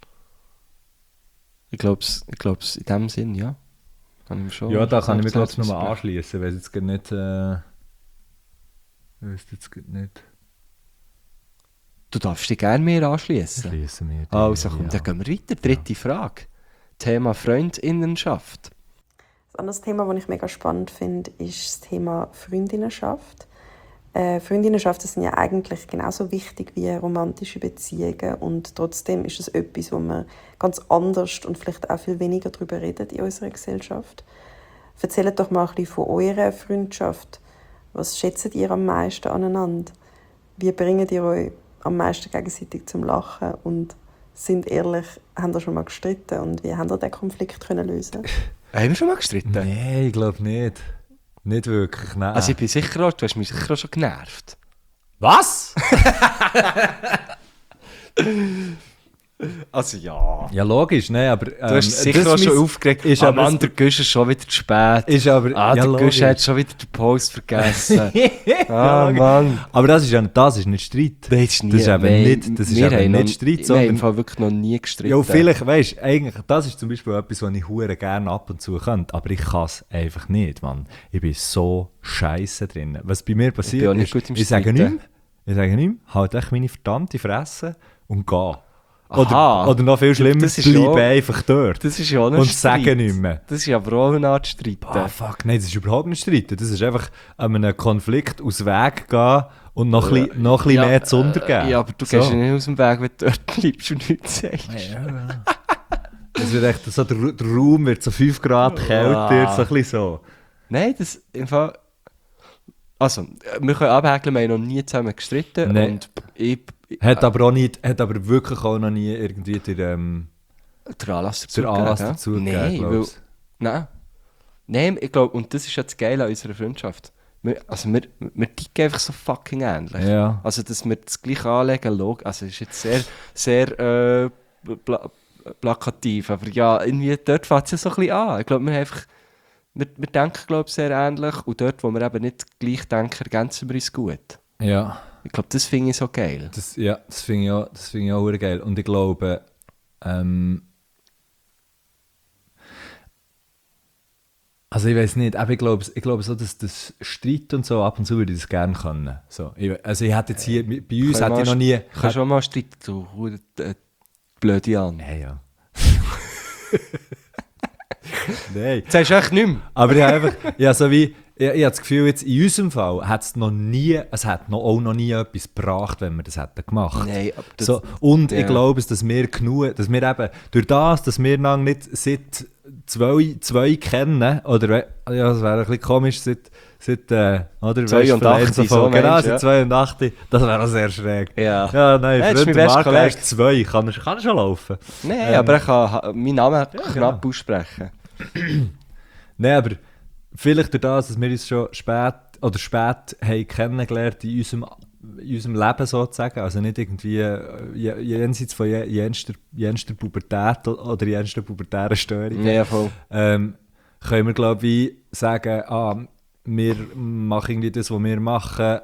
Ich glaube es ich glaub's in dem Sinn, ja. Kann ich mir schon Ja, da kann ich mich selbst glaube ich Herz nochmal brechen. anschließen, weil es jetzt gerade nicht. Äh, ich weiß jetzt gerade nicht. Du darfst dich gerne mehr anschließen. Schließen wir. die, Also komm, ja. dann gehen wir weiter. Dritte Frage. Thema Freundinnenschaft. Ein anderes Thema, das ich mega spannend finde, ist das Thema Freundinnenschaft. Äh, Freundinnenschaften sind ja eigentlich genauso wichtig wie romantische Beziehungen und trotzdem ist es etwas, wo man ganz anders und vielleicht auch viel weniger darüber redet in unserer Gesellschaft. Erzählt doch mal ein bisschen von eurer Freundschaft. Was schätzt ihr am meisten aneinander? Wie bringt ihr euch am meisten gegenseitig zum Lachen und sind ehrlich, haben ihr schon mal gestritten und wie habt ihr diesen Konflikt können lösen? Haben wir schon mal gestritten? Nein, ich glaube nicht. Nicht wirklich, nein. Also ich bin sicher auch, du hast mich sicher auch schon genervt. Was? Also ja. Ja, logisch, ne, aber... Ähm, Du hast dich sicher das auch schon mein- aufgeregt. ist Ah, aber Mann, das- der Gusch ist schon wieder zu spät. Ist aber... Ah, ja, der Gusch logisch. hat schon wieder den Post vergessen. Ja, ah, logisch. Mann. Aber das ist ja das ist nicht Streit. Nein, das ist, nie, Das ist eben nein, nicht- das ist wir eben haben nicht noch- Streit, Wir haben sondern- im Fall wirklich noch nie gestritten. Ja, vielleicht, weißt du, eigentlich, das ist zum Beispiel etwas, was ich hure gerne ab und zu könnte, aber ich kann es einfach nicht, Mann. Ich bin so scheiße drin. Was bei mir passiert auch nicht ist, gut im ich sage Streiten. nichts, ich sage nichts, halt echt meine verdammte Fresse und gehe. Aha. Oder, oder noch viel schlimmer, Das ist bleibe ja- einfach dort. Das ist ja auch ein Und Streit. sage nicht mehr. Das ist ja aber auch eine Art Streit. Ah, fuck, nein, das ist überhaupt nicht streiten. Das ist einfach einem Konflikt aus dem Weg gehen und noch ein bisschen, noch ein bisschen Ja, mehr zu untergeben. Ja, aber du So. gehst ja nicht aus dem Weg, wenn du dort bleibst und nichts sagst. Es wird echt so, der, Ra- der Raum wird so fünf Grad kälter, so ein bisschen so. Nein, das im Fall... Also, wir können abhäkeln, wir haben noch nie zusammen gestritten. Nein. Und ich... Hat aber auch nicht, hat aber wirklich auch noch nie irgendwie der, ähm, Der Anlass dazu der Anlass gegeben, dazu ja? gegeben, Nein, weil... glaubst Nein. Nein, ich glaube, und das ist ja das Geile an unserer Freundschaft. Wir, also wir, wir ticken einfach so fucking ähnlich. Ja. Also, dass wir das gleiche anlegen, log, also ist jetzt sehr, sehr äh, pla plakativ, aber ja, irgendwie dort fängt es ja so ein bisschen an. Ich glaube, wir haben einfach... Wir, wir denken, glaube ich, sehr ähnlich und dort, wo wir eben nicht gleich denken, ergänzen wir uns gut. Ja, Ich glaube, das finde ich so geil. das, ja, das finde ich auch, das finde ich auch verdammt geil. Und ich glaube, ähm, also ich weiß nicht, aber ich glaube, ich glaube so, dass das Streit und so ab und zu würde ich das gerne können. So, ich, also ich hätte jetzt hier, bei uns Können hätte wir ich noch nie... Kannst du auch mal streiten, du hure, äh, blöde an. Nein, ja. Nein. Das sagst du echt nicht mehr. Aber ich habe einfach, ja, so wie, ich, ich habe das Gefühl, jetzt in unserem Fall hat es noch nie, es hat noch, auch noch nie etwas gebracht, wenn wir das hätten gemacht. Nein, aber das- so, und ja. ich glaube, dass wir genug, dass wir eben, durch das, dass wir lang nicht seit zwei, zwei kennen, oder, we- ja, das wäre ein bisschen komisch, seit, seit äh, oder, zweiundachtzig, so, so genau, meinst du, seit zweiundachtzig, das wäre auch sehr schräg. Ja. Ja, nein, Ja, das ist Freund, mein der bester Marco, er ist Kollege. zwei, kann er, kann er schon laufen. Nein, Ähm, aber ich kann ha- meinen Namen genau. knapp aussprechen. Nein, aber vielleicht durch das, dass wir uns schon spät oder spät haben kennengelernt in unserem, in unserem Leben sozusagen, also nicht irgendwie äh, je- jenseits von je- jenster, jenster Pubertät oder jenster pubertären Störungen, Ja, voll. ähm, können wir glaube ich sagen, ah, wir machen irgendwie das, was wir machen,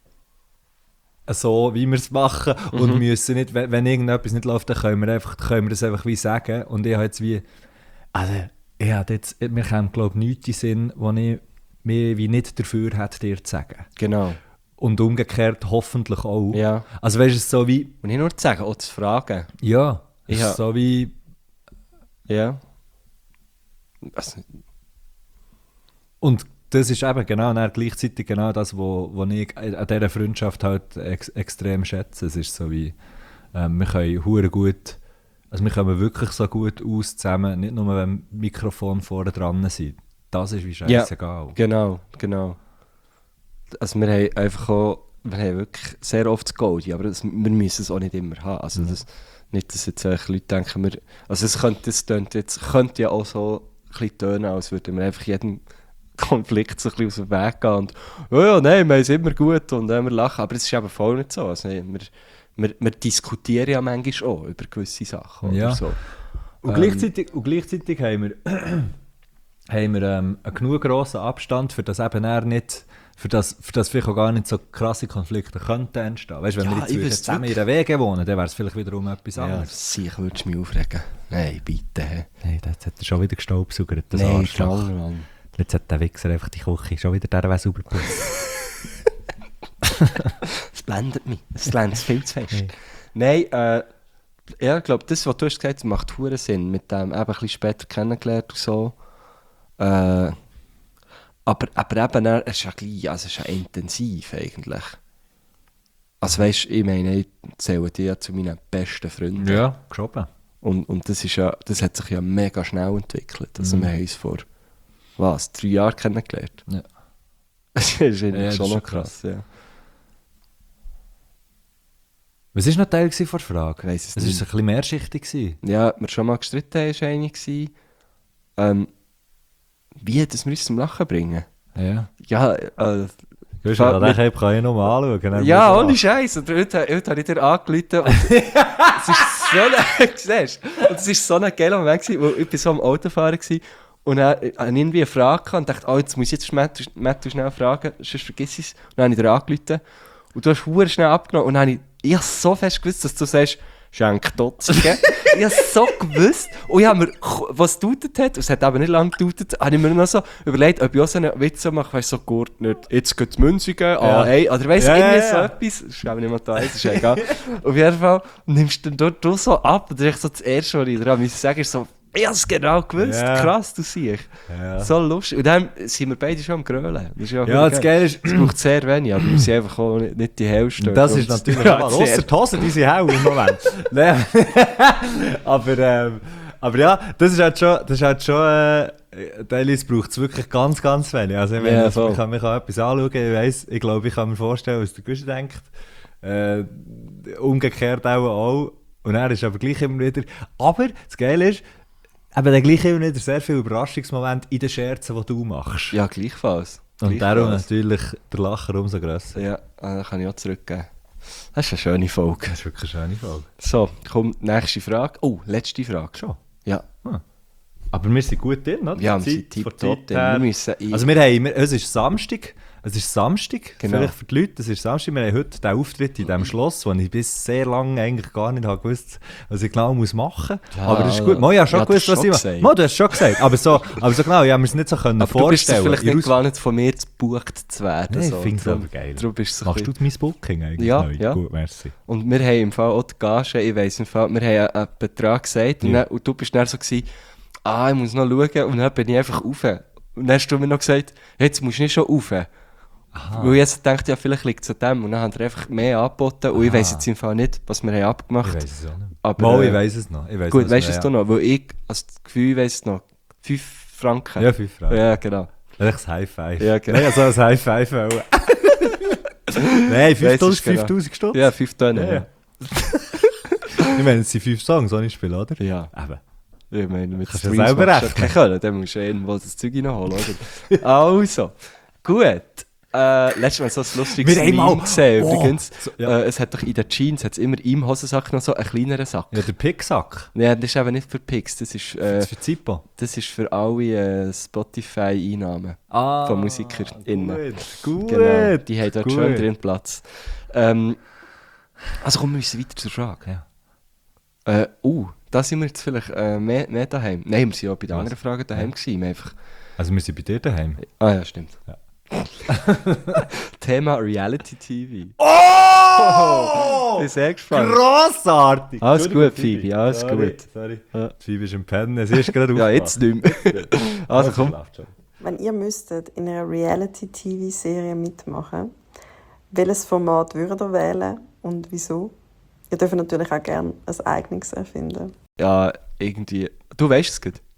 so wie wir es machen und Mhm. müssen nicht, wenn, wenn irgendetwas nicht läuft, dann können wir, einfach, können wir das einfach wie sagen und ich habe jetzt wie, also ich habe jetzt, mir kommt glaube ich nichts in den Sinn, wo ich mich wie nicht dafür hätte, dir zu sagen. Genau. Und umgekehrt hoffentlich auch. Ja. Also weißt du, es ist so wie, Und nicht nur zu sagen, auch zu fragen. ja, es Ja. ist so wie, Ja. Also, und das ist eben genau dann gleichzeitig genau das, wo, wo ich an dieser Freundschaft halt ex extrem schätze. Es ist so wie, ähm, wir können hure gut, also wir kommen wirklich so gut aus zusammen, nicht nur wenn Mikrofon vorne dran sind. Das ist wie scheißegal. genau, genau. Also wir haben einfach auch, wir haben wirklich sehr oft das Goldie, aber das, wir müssen es auch nicht immer haben. Also das, nicht, dass jetzt äh, Leute denken, wir, also es könnte, das tönt jetzt, könnte ja auch so ein bisschen tönen, als würden wir einfach jedem Konflikt so ein bisschen aus dem Weg gehen und «Ja, ja, nein, wir haben es immer gut» und äh, wir lachen, aber es ist eben voll nicht so. Also, wir, wir, wir diskutieren ja manchmal auch über gewisse Sachen oder Ja. so. Und, Ähm. gleichzeitig, und gleichzeitig haben wir, haben wir ähm, einen genug grossen Abstand, für das eben eher nicht, für das, für das vielleicht auch gar nicht so krasse Konflikte könnten entstehen. Weißt du, wenn Ja, wir jetzt ich würden wüsste zusammen in wirklich- der Wege wohnen, dann wäre es vielleicht wiederum etwas Ja, anderes. sicher würdest du mich aufregen. Nein, bitte. hä. Nein, jetzt hat er schon wieder gestaubsaugert, das Nein, Arschloch. klar, Mann. Jetzt hat der Wichser einfach die Küche schon wieder der Weg sauber geputzt. Es blendet mich. Es blendet viel zu fest. Nein, äh, ja, ich glaube, das, was du hast gesagt hast, macht verdammt Sinn. Mit dem eben ein bisschen später kennengelernt und so. Äh, aber, aber eben, er ist ja gleich, also es ist ja intensiv eigentlich. Also weißt du, ich meine, ich zähle dich ja zu meinen besten Freunden. Ja, geschoben. Und, und das, ist ja, das hat sich ja mega schnell entwickelt. Also Mhm. wir haben uns vor, was, drei Jahren kennengelernt. Ja. Das ist eigentlich Ja, das schon ist noch schon krass, ja. Was war noch Teil gewesen von der Frage? Ich weiss es Es war nicht. ein bisschen mehrschichtig. gewesen. Ja, wir schon mal gestritten haben, war eine. gewesen. Ähm, wie, dass wir uns zum Lachen bringen? Ja. Ja, äh, Du hast ja, den kann ich noch mal anschauen. Dann Ja, muss ohne ich Scheiß. Und heute, heute habe ich dir angerufen und es ist so ein, siehst du? Und es ist so ein geiler Moment gewesen, wo ich bin so am Autofahren war und dann hatte ich irgendwie eine Frage gehabt und dachte, oh, jetzt muss ich jetzt Matt, Matt schnell fragen, sonst vergiss ich es. Und dann habe ich dir angerufen und du hast verdammt schnell abgenommen und dann habe ich, ich habe so fest gewusst, dass du sagst, Schenk Dotzige. Ich habe so gewusst. Und ich habe mir, was tutet hat, und es hat aber nicht lange getutet, habe ich mir noch so überlegt, ob ich auch so einen Witz so mache, weißt du, so gut nicht, jetzt geht es Münzigen, ah, hey, oder weißt du, Ja, irgendwie ja, ja. so etwas. Das ist aber nicht mehr da, das ist egal. Auf jeden Fall nimmst du dann dort so ab, und das ist echt so das Erste, was ich daran muss sagen, ist so, ich habe es genau gewusst, Ja. krass, du siehst. Ja. So lustig. Und dann sind wir beide schon am Grölen. Das ist ja, Ja, das Geile ist, Es braucht sehr wenig, aber wir sind einfach auch nicht, nicht die Hälfte. das ist natürlich ja, normal. Ausser die Hosen, die sind hell im Moment. Nein. aber, ähm, aber ja, das ist halt schon, das ist halt schon äh, teilweise braucht es wirklich ganz, ganz wenig. Also ich, meine, Ja, also, voll. ich kann mich auch etwas anschauen, ich weiss, ich glaube, ich kann mir vorstellen, was der Guschen denkt. Äh, umgekehrt auch, auch. Und er ist aber gleich immer wieder... Aber das Geile ist, eben dann gleich immer wieder sehr viele Überraschungsmomente in den Scherzen, die du machst. Ja, gleichfalls. Und Gleichfalls. darum natürlich der Lacher umso grösser. Ja, äh, kann ich auch zurückgeben. Das ist eine schöne Folge. Das ist wirklich eine schöne Frage. So, kommt nächste Frage. Oh, letzte Frage. Schon. Ja, Aber wir sind gut drin, oder? ja wir Die sind Zeit- von tipptopp. Zeit her. Wir müssen ein- Also wir haben, wir, es ist Samstag, es ist Samstag, Genau. vielleicht für die Leute, es ist Samstag, wir haben heute den Auftritt in diesem Schloss, wo ich bis sehr lange eigentlich gar nicht habe gewusst, was ich genau muss machen muss. Ja, Aber das ist gut. Mo, ich habe schon ja, gewusst, du hast was ich schon mache. Mo, du hast schon gesagt, aber so, aber so genau, ich habe mir es nicht so können aber du bist vorstellen. vielleicht nicht Ich raus- gewohnt, von mir gebucht zu werden. Nee, ich so. finde es Darum- aber geil. darum bist du so ein Machst du bisschen- mein Booking eigentlich Ja, neu? ja. Gut, merci. Und wir haben im Fall auch die Gage, ich weiss im Fall, wir haben einen Betrag gesagt und, Ja. dann, und du bist dann so gewesen, ah, ich muss noch schauen und dann bin ich einfach rauf. Und dann hast du mir noch gesagt, jetzt musst du nicht schon rauf. Weil ich jetzt dachte, ja, vielleicht liegt es an dem. Und dann haben wir einfach mehr angeboten. Und ich weiss jetzt im Fall nicht, was wir haben Ich abgemacht weiss es auch nicht. Aber, Mo, ich äh, weiss es noch. Ich weiss Gut, noch, weißt du ja. es du noch? Weil ich, also das Gefühl, ich weiss es noch. fünf Franken. Ja, fünf Franken. Ja, genau. Echt ein High Five. Ja, genau. Nein, also ein High Five auch. Nein, Weiss es fünftausend genau. fünftausend Stutz. Ja, fünf Tonnen. Ja, Ja, ja. Ich meine, es sind fünf Songs, die ich spiele, oder? ja. Eben. Ich meine, mit Kannst du Streams selber machst du rechnen. keinen Können, dann musst du irgendwo das Zeug noch holen, oder? Also, gut. Äh, letztes Mal so ein lustiges Wir haben Meme mal- gesehen, Oh, übrigens. so, ja. äh, es hat doch in den Jeans hat's immer im Hosensack noch so einen kleineren Sack. Ja, der Picksack. Ja, das ist eben nicht für Picks, das ist, äh, Das ist für Zippo. das ist für alle äh, Spotify-Einnahmen Ah, von MusikerInnen. Gut, gut. Genau, die haben dort gut. schön drin Platz. Ähm, also kommen wir müssen weiter zur Frage. Ja. Äh, uh, da sind wir jetzt vielleicht äh, mehr, mehr daheim. Nein, wir sind auch bei den Was? anderen Fragen daheim gewesen. Wir haben einfach... Also wir sind bei dir daheim. Ah ja, stimmt. Ja. Thema Reality-T V. Oh! Ich bin sehr gespannt. Grossartig! Alles Entschuldigung, gut, Phoebe, alles sorry, gut. Sorry, Ja. Phoebe ist im Pennen, sie ist gerade Ja, jetzt nicht mehr. Also komm. Wenn ihr müsstet in einer Reality-T V-Serie mitmachen, welches Format würdet ihr wählen und wieso? Ihr dürft natürlich auch gerne ein eigenes erfinden. Ja, irgendwie... Du weißt es gut.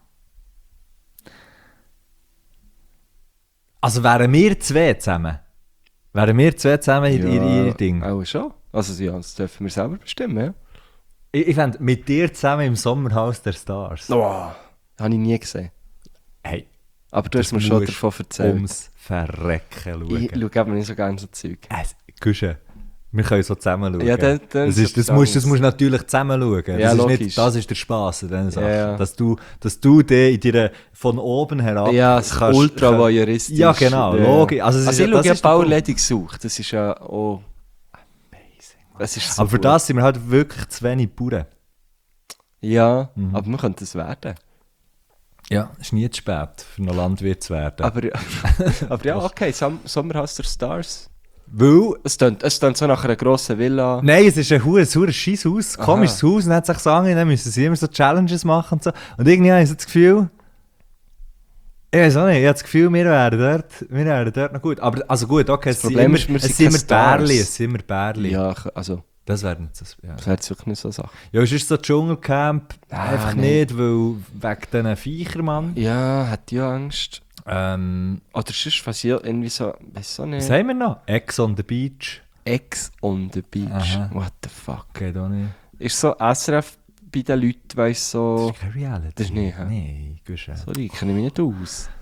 Also wären wir zwei zusammen? Wären wir zwei zusammen in ihr, ihr Ding? Auch schon. Also ja, das dürfen wir selber bestimmen, ja. Ich, ich fände, mit dir zusammen im Sommerhaus der Stars. Oh, habe ich nie gesehen. Hey, Aber du hast das mir schon musst davon erzählt. ums Verrecken schauen. Ich schaue aber nicht so gerne so Zeug. Es, Guschen, wir können so zusammen schauen. Ja, dann- dann das, ist ist, das, etwas musst, das anderes. musst du natürlich zusammen schauen. Das, Ja, ist logisch. nicht, das ist der Spass an diesen Sachen. Ja, ja. Dass du, dass du dich in deiner, von oben herab Ja, das kannst- ultra kann- voyeuristisch. Ja, genau, logisch. Also, es Also ist ich ja- schaue das ja ist der Punkt. Bauerledig gesucht. Das ist ja auch... Das ist so Aber für gut. das sind wir halt wirklich zu wenig Bauern. Ja, Mhm. aber wir könnten es werden. Ja, es ist nie zu spät, für noch Landwirt zu werden. Aber, aber ja, okay, Som Sommerhaus der Stars. Weil... Es klingt, es klingt so nach einer grossen Villa. Nein, es ist ein hure, hure scheiß Haus, Aha. komisches Haus, und dann hat sich gesagt, dann müssen sie immer so Challenges machen und so. Und irgendwie habe ich so das Gefühl, ich weiß auch nicht, ich habe das Gefühl, wir wären dort, wir wären dort noch gut. Aber, also gut, okay, es sind Problem immer, ist, wir es sind sind keine immer Bärli, Stars. es sind immer Bärli. Ja, also, Das wäre nicht so, ja. das wäre jetzt wirklich nicht so eine Sache. Ja, es ist so Dschungelcamp, Ah, einfach nee. nicht, weil wegen diesen Viechern, Mann. Ja, hat ja Angst. Ähm, Oder sonst, was ja irgendwie so, weiss auch was nicht. haben wir noch? Ex on the Beach. Ex on the Beach. Aha. What the fuck. Geht auch nicht. Ist so S R F bei den Leuten, weiss so... Das ist keine Reality. Das ist nicht, hä? Nein, Guschen. Sorry, kenne ich mich nicht aus.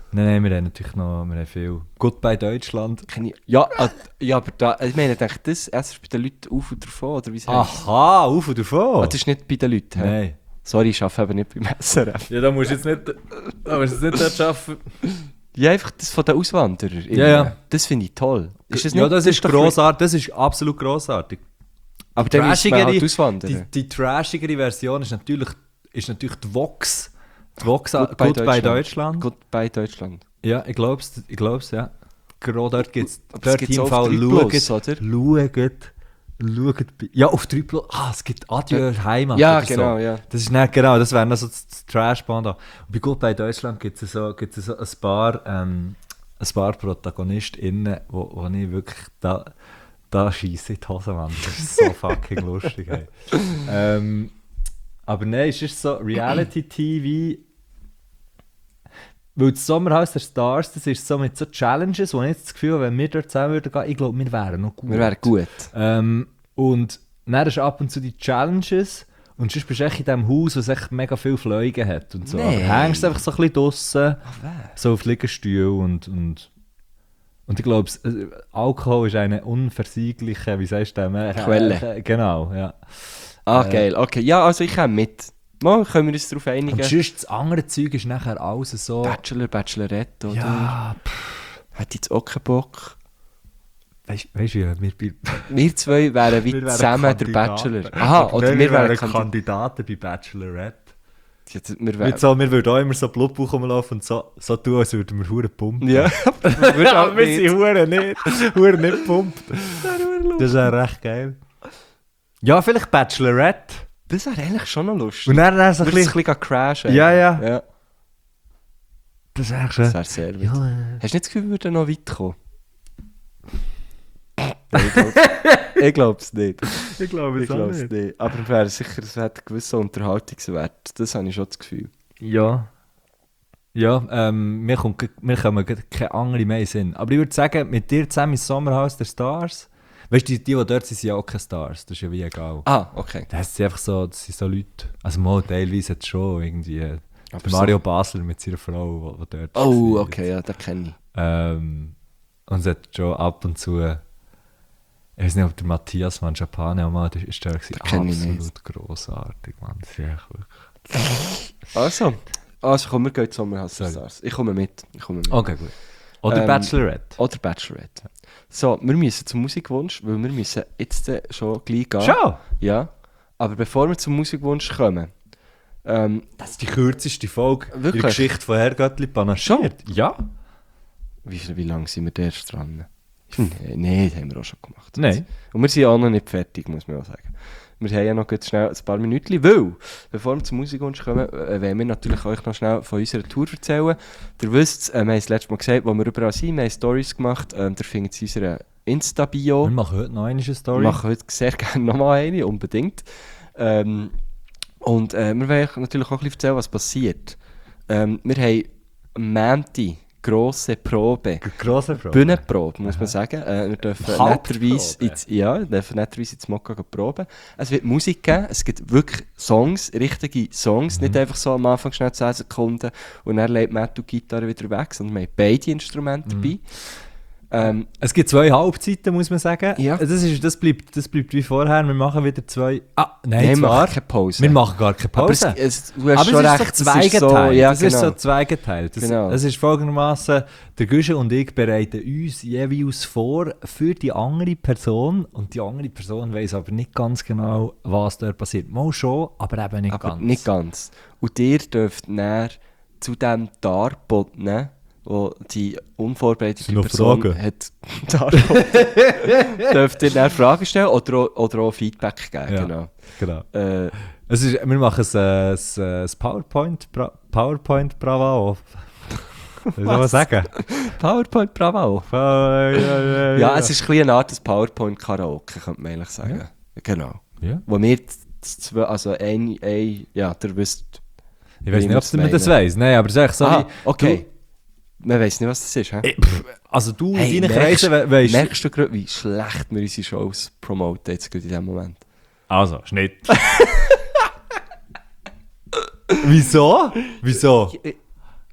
Nein, nein, wir haben natürlich noch wir haben viel. Goodbye Deutschland. Kenn ich- Ja, äh, ja, aber da, ich meine, ich denke, das, das ist bei den Leuten auf und davon, oder wie es heisst. Aha, auf und davon. Ah, das ist nicht bei den Leuten, hä? Nein. Sorry, ich arbeite eben nicht beim S R F. Ja, da musst du jetzt nicht, da musst du jetzt nicht dort arbeiten. Ja, einfach das von den Auswanderern. Ja, ja. Das finde ich toll. Ist das ja, nicht- das ist doch- grossartig, das ist absolut grossartig. Aber dann müssen wir Trashigere- halt auswandern. Die, die trashigere Version ist natürlich, ist natürlich die Vox. Die Vox Goodbye Goodbye Deutschland. Deutschland. Goodbye Deutschland. Ja, ich glaube es, ich glaub's, ja. Gerade dort gibt es, Aber das dort gibt's im auch Fall, auf drei schaut, Plus, oder? schaut, schaut, bei- ja, auf drei Plus, ah, es gibt Adieu Heimat Ja, oder genau, so. ja. Das ist nicht, genau, das wäre noch so das, das Trash-Band da. Und bei Goodbye Deutschland gibt es so, gibt's so ein paar, ähm, ein paar ProtagonistInnen, wo, wo ich wirklich, da, da scheisse in die Hose, Mann. Das ist so fucking lustig, hey. ähm, aber nein, es ist so Reality-T V. Weil das Sommerhaus der Stars, das ist so mit so Challenges, wo ich jetzt das Gefühl habe, wenn wir dort zusammen würden gehen, ich glaube, wir wären noch gut. Wir wären gut. Ähm, und dann hast du ab und zu die Challenges und sonst bist du echt in diesem Haus, das echt mega viele Fliegen hat und so. Nee. Aber hängst einfach so ein bisschen draussen, so auf Liegestuhl und, und und ich glaube, äh, Alkohol ist eine unversiegliche, wie sagst du das? Quelle. Äh, genau, ja. Ah, Äh, geil. Okay, ja, also ich komme mit. Mal können wir uns darauf einigen. Und sonst das andere Zeug ist nachher alles so... Bachelor, Bachelorette, oder? Ja, pff, Hat jetzt auch keinen Bock. weißt du, wir, wir, wir, Wir zwei wären wie wir wären zusammen der Kandidaten. Bachelor. Aha, oder Nein, wir wären Kandidaten Kandidaten. bei Bachelorette. Wir Mit wären... so, wir würden auch immer so Blutbuch rumlaufen und so, so tun, als würden wir Huren pumpen. Ja, aber wir Ja, halt wir nicht. sind Huren nicht, Huren nicht pumpt. Das ist ja recht geil. Ja, vielleicht Bachelorette. Das wäre eigentlich schon noch lustig. Und dann, dann so ein Wir müssen bisschen... ein bisschen crashen. Ja, ja. ja. Das wäre Das schon... wäre sehr witzig. Ja, äh. Hast du nicht das Gefühl, wir würden noch weit kommen? Ich glaube es nicht. ich glaube Ich glaube es nicht. Aber es wäre sicher, es hat einen gewissen Unterhaltungswert. Das habe ich schon das Gefühl. Ja. Ja, ähm, mir, kommt, ge- mir kommen ge- keine andere mehr in den Sinn. Aber ich würde sagen, mit dir zusammen ins Sommerhaus der Stars... Weißt du, die, die, die dort sind, sind ja auch keine Stars. Das ist ja wie egal. Ah, okay. Das sind einfach so, das sind so Leute... Also mal teilweise hat es schon irgendwie... äh, Aber der Mario Basler mit seiner Frau, die dort Oh, war. okay, ja, das kenne ich. Ähm, und es hat schon ab und zu... Ich weiß nicht, ob der Matthias Mangiapane auch mal der ist der gewesen. Den kenn ich nicht. Absolut grossartig, Mann. Das ist echt wirklich... Also, also komm, wir gehen ins Sommerhaus der Sorry. Stars. Ich komme mit. Ich komme mit. Okay, gut. Oder Ähm, Bachelorette. Oder Bachelorette. So, wir müssen zum Musikwunsch, weil wir müssen jetzt äh, schon gleich gehen. Schon? Ja. Aber bevor wir zum Musikwunsch kommen, ähm, Das ist die kürzeste Folge in Wirklich? der Geschichte von Herr Göttli panaschiert. Ja? wie, wie lange sind wir da erst dran? Hm. Nein, das haben wir auch schon gemacht. Nein. Und wir sind ja auch noch nicht fertig, muss man auch sagen. Wir haben ja noch ganz schnell ein paar Minuten, weil, bevor wir zum Musikwunsch kommen, äh, wollen wir natürlich euch noch schnell von unserer Tour erzählen. Ihr wisst, äh, wir haben es letztes Mal gesagt, wo wir überall sind, wir haben Stories gemacht, ähm, ihr findet es in unserer Insta-Bio. Wir machen heute noch eine Story. Wir machen heute sehr gerne nochmal eine, unbedingt. Ähm, und äh, wir wollen euch natürlich auch ein bisschen erzählen, was passiert. Ähm, wir haben am Montag grosse Probe. Grosse Frage. Bühnenprobe, muss man sagen. Äh, wir dürfen Hauptprobe. netterweise ins, ja, wir dürfen netterweise ins Mokka gehen proben. Es wird Musik geben, es gibt wirklich Songs, richtige Songs, Mhm. nicht einfach so am Anfang schnell zehn Sekunden und dann legt Matt die Gitarre wieder weg, sondern wir haben beide Instrumente Mhm. dabei. Ähm, Es gibt zwei Halbzeiten, muss man sagen. Ja. Das, ist, das, bleibt, das bleibt wie vorher. Wir machen wieder zwei... Ah, nein, nein, wir zwar. machen keine Pause. Wir machen gar keine Aber es, Pause. es, du hast Aber schon es recht, ist so es ist zweigeteilt. so, ja, das ist genau. so zweigeteilt. Das, Genau. das ist folgendermaßen: der Güsche und ich bereiten uns jeweils vor für die andere Person. Und die andere Person weiss aber nicht ganz genau, was dort passiert. Mal schon, aber eben nicht aber ganz. nicht ganz. Und ihr dürft näher zu dem darboten, wo die unvorbereitete Sind noch Person Fragen? hat darboten. Dürft ihr dann Fragen stellen oder, auch- oder auch Feedback geben, Ja. genau. Genau. Äh, Es ist, wir machen ein, ein, ein PowerPoint, Bra- PowerPoint Bravo. Was soll man sagen? PowerPoint Bravo. Ja, ja, ja, Ja, es ist ein bisschen eine Art des PowerPoint-Karaoke, könnte man eigentlich sagen. Genau. Ja. Wo wir z- zwei, also ein, ein, ja, ihr wisst... Ich weiß wie nicht, ob wir's du mir das meinen. weiss. Nein, aber es ist echt so Ah, wie... okay. Man weiss nicht, was das ist, hä? Du, ich, pff, also du Hey, in deinen merkst- Kreisen we weisst... Merkst du gerade, wie schlecht wir unsere Shows promoten jetzt gerade in diesem Moment? Also, Schnitt. Wieso? Wieso?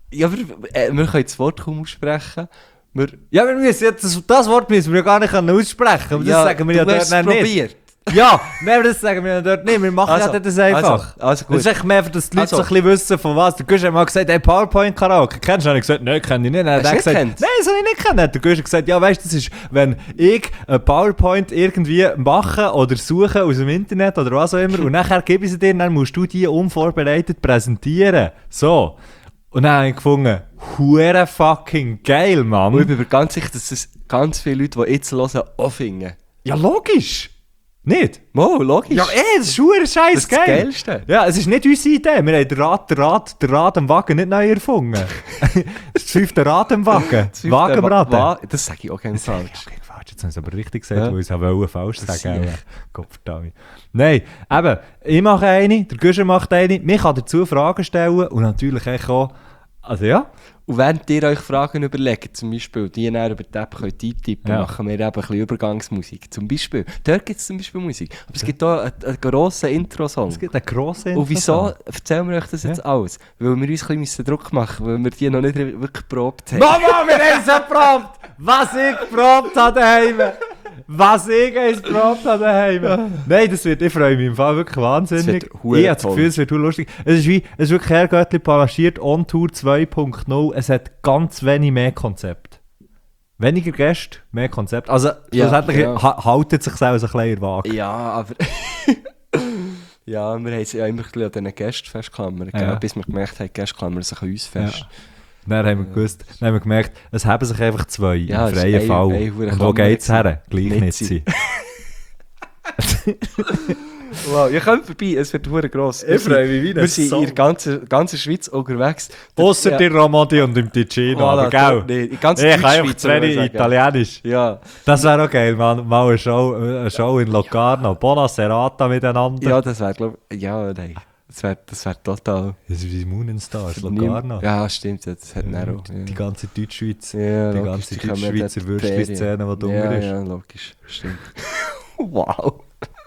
Ja, aber äh, wir können das Wort kaum aussprechen. Wir, Ja, wir müssen jetzt, das, das Wort müssen wir ja gar nicht aussprechen, aber das ja, sagen wir ja du dort hast dann es nicht. probiert. Ja, nein, aber das sagen wir ja dort nicht, wir machen Also, ja das einfach. Also, also Das gut. ist echt mehr, dass die Leute Also. so ein bisschen wissen, von was. Der Gusch hat mal gesagt, hey, PowerPoint-Karaoke, kennst du? Und ich gesagt, nein, kenne ich nicht. Dann hat Hast er du gesagt, nicht nein, gekannt? das habe ich nicht kennen. Der Gusch hat gesagt, ja, weißt du, das ist, wenn ich ein PowerPoint irgendwie mache oder suche aus dem Internet oder was auch immer und nachher gebe ich sie dir, dann musst du die unvorbereitet präsentieren. So. Und dann habe ich gefunden, hure fucking geil, Mann. Und ich bin mir ganz sicher, dass es ganz viele Leute, die jetzt hören, auch finden. Ja, logisch. Nicht? Mo, logisch. Ja, ey, das ist hure scheiß Das ist das geil. Geilste. Ja, es ist nicht unsere Idee. Wir haben den Rad, den Rad, den Rad am Wagen nicht neu erfunden. Das ist das fünfte Rad am Wagen. Das fünfte Wagen am Rad. Wa- Das sage ich auch gerne Das falsch. okay, falsch. Jetzt haben sie aber richtig gesagt, Ja. weil ich es wollte falsch Das sagen. sehe Aber Gott verdammt. Nein, eben, ich mache eine, der Güscher macht eine, mich kann dazu Fragen stellen und natürlich auch, also ja, Und während ihr euch Fragen überlegt, zum Beispiel, die ihr dann über die App könnt eintippen, Ja. machen wir eben ein bisschen Übergangsmusik. Zum Beispiel. Dort gibt es zum Beispiel Musik. Aber es gibt auch einen, einen grossen Intro-Song. es gibt einen grossen Und wieso Interessant. erzählen wir euch das jetzt alles? Weil wir uns ein bisschen Druck machen müssen, weil wir die noch nicht wirklich geprobt haben. Mama, wir haben es geprobt! Was ich geprobt habe daheim! Was ich es geprobt habe daheim! Nein, das wird, ich freue mich im Fall wirklich wahnsinnig. Es wird hure Ich habe das toll. Gefühl, es wird hure lustig. Es ist wie, es ist wirklich Herrgöttli panaschiert on Tour zwei Punkt null. Es hat ganz wenig mehr Konzept. Weniger Gäste, mehr Konzept. Also, Ja, schlussendlich ja. ha- haltet sich selbst ein bisschen in der Waage. Ja, aber... ja, wir haben es ja immer ein bisschen an diesen Gästen festgeklammert, Ja. gell? Bis wir gemerkt haben, die Gäste klammern sich an uns fest. Dann haben wir gewusst, dann haben wir gemerkt, es haben sich einfach zwei Ja, im es ist freien ein- Fall. ein hure Und wo Klammer geht es her? Gleich Nicht nicht sein. sein. Wow, ihr kommt vorbei, es wird verdammt gross. Ich freue mich wie ein Wir sind Song. in der ganzen, ganzen Schweiz unterwegs. Ausser Ja. der Romandie und im Ticino, Voilà, aber gell? Nee, in ganz Ich kann einfach Deutschschweiz, zu würde wenig ich sagen. Italienisch. Ja, Das wäre auch geil, man. Mal eine Show, eine Show in Locarno. Buona Serata miteinander. ja, das wäre, glaube ich... Ja, nein. Das wäre das wär total... Das ist wie Moonenstars, Locarno. Ja, stimmt, ja, das hat Ja, Nero. die, die ganze Deutschschweiz. Ja, die logisch, ganze die kommen Deutschschweizer dort Würstchen-Szene, die dumm ja, ist. Ja, logisch, stimmt. Wow.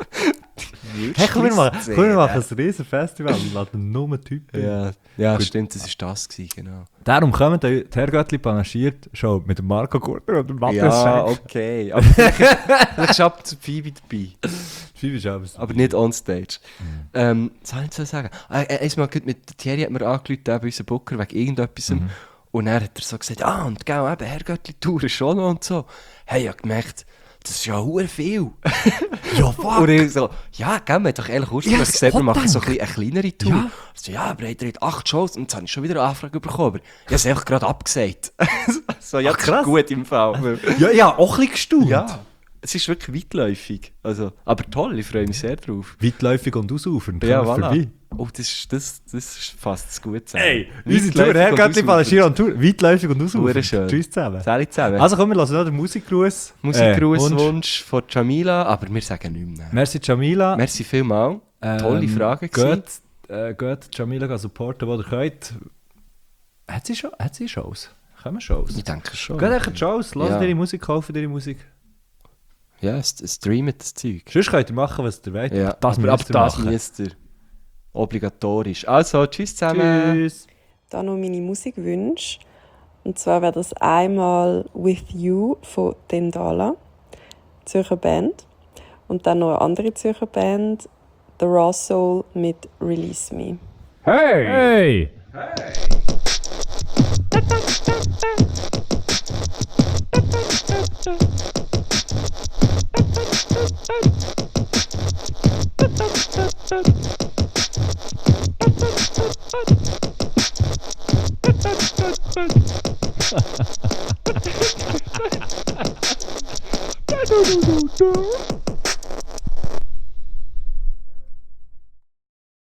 Hey, komm, wir machen, komm, wir machen Würstchen-Szene. ein riesen Festival und laden nur Typen. Ja, ja Gut. stimmt, das war das, gewesen, genau. Darum kommen die Herrgöttli panaschiert schon mit dem Marco Gurter und dem Matthias Ja, Schenk. okay. Aber vielleicht, vielleicht ist ab zu Phoebe dabei. Phoebe ist aber so. Aber nicht on stage. Mhm. Ähm, was soll ich jetzt sagen? Äh, äh, einmal gut mit Thierry hat mir angerufen, bei unserem Booker, wegen irgendetwas. Mhm. Und dann hat er so gesagt, ah, und gell, eben, Herrgöttli-Tour ist schon noch und so. Hey, ich habe gemerkt, das ist ja hure viel. Ja, fuck. Und ich so, ja, gell, wir haben doch ehrlich ursprünglich Ja, es gesagt, wir auch machen so ein gedacht. bisschen eine kleinere Tour. Ja. So, ja, aber ihr habt acht Shows und jetzt habe ich schon wieder eine Anfrage bekommen. Aber ich habe es einfach gerade abgesagt. so, ja, Ach, das krass. ist gut im Fall. Ja, ja, auch ein bisschen gestaunt. Ja, es ist wirklich weitläufig. Also, aber toll, ich freue mich sehr drauf. Weitläufig und ausufernd. Ja, Kommen wir voilà. vorbei. Oh, das, ist- das, das ist fast das Gute zusammen. Ey, unsere Tour, Weitläufig und Herrgöttli ausufernd. panaschiert und Tour. Weitläufig und Hure ausufernd. schön. Tschüss zusammen. Sali zusammen. Also komm, wir lassen noch den Musikgruß. Äh, Wunsch. Musikgrußwunsch von Jamila, aber wir sagen nicht mehr. Merci Jamila. Merci vielmals. Tolle Ähm, Frage gewesen. Geht, äh, geht Jamila gehen supporten, wo ihr könnt. Hat sie, schon, hat sie Shows? Kommen Shows? Ich denke schon. Geht echt Shows, lasst Ja. ihre Musik, kaufen ihre Musik. Ja, es- es streamt das Zeug. Sonst könnt ihr machen, was ihr wollt. Ja, das aber, aber müsst ihr das machen. müsst ihr. Obligatorisch. Also, tschüss zusammen. Tschüss. Dann noch meine Musikwünsche. Und zwar wäre das einmal With You von Dendala, Zürcher Band. Und dann noch eine andere Zürcher Band, The Raw Soul mit Release Me. Hey! Du, du, du, du.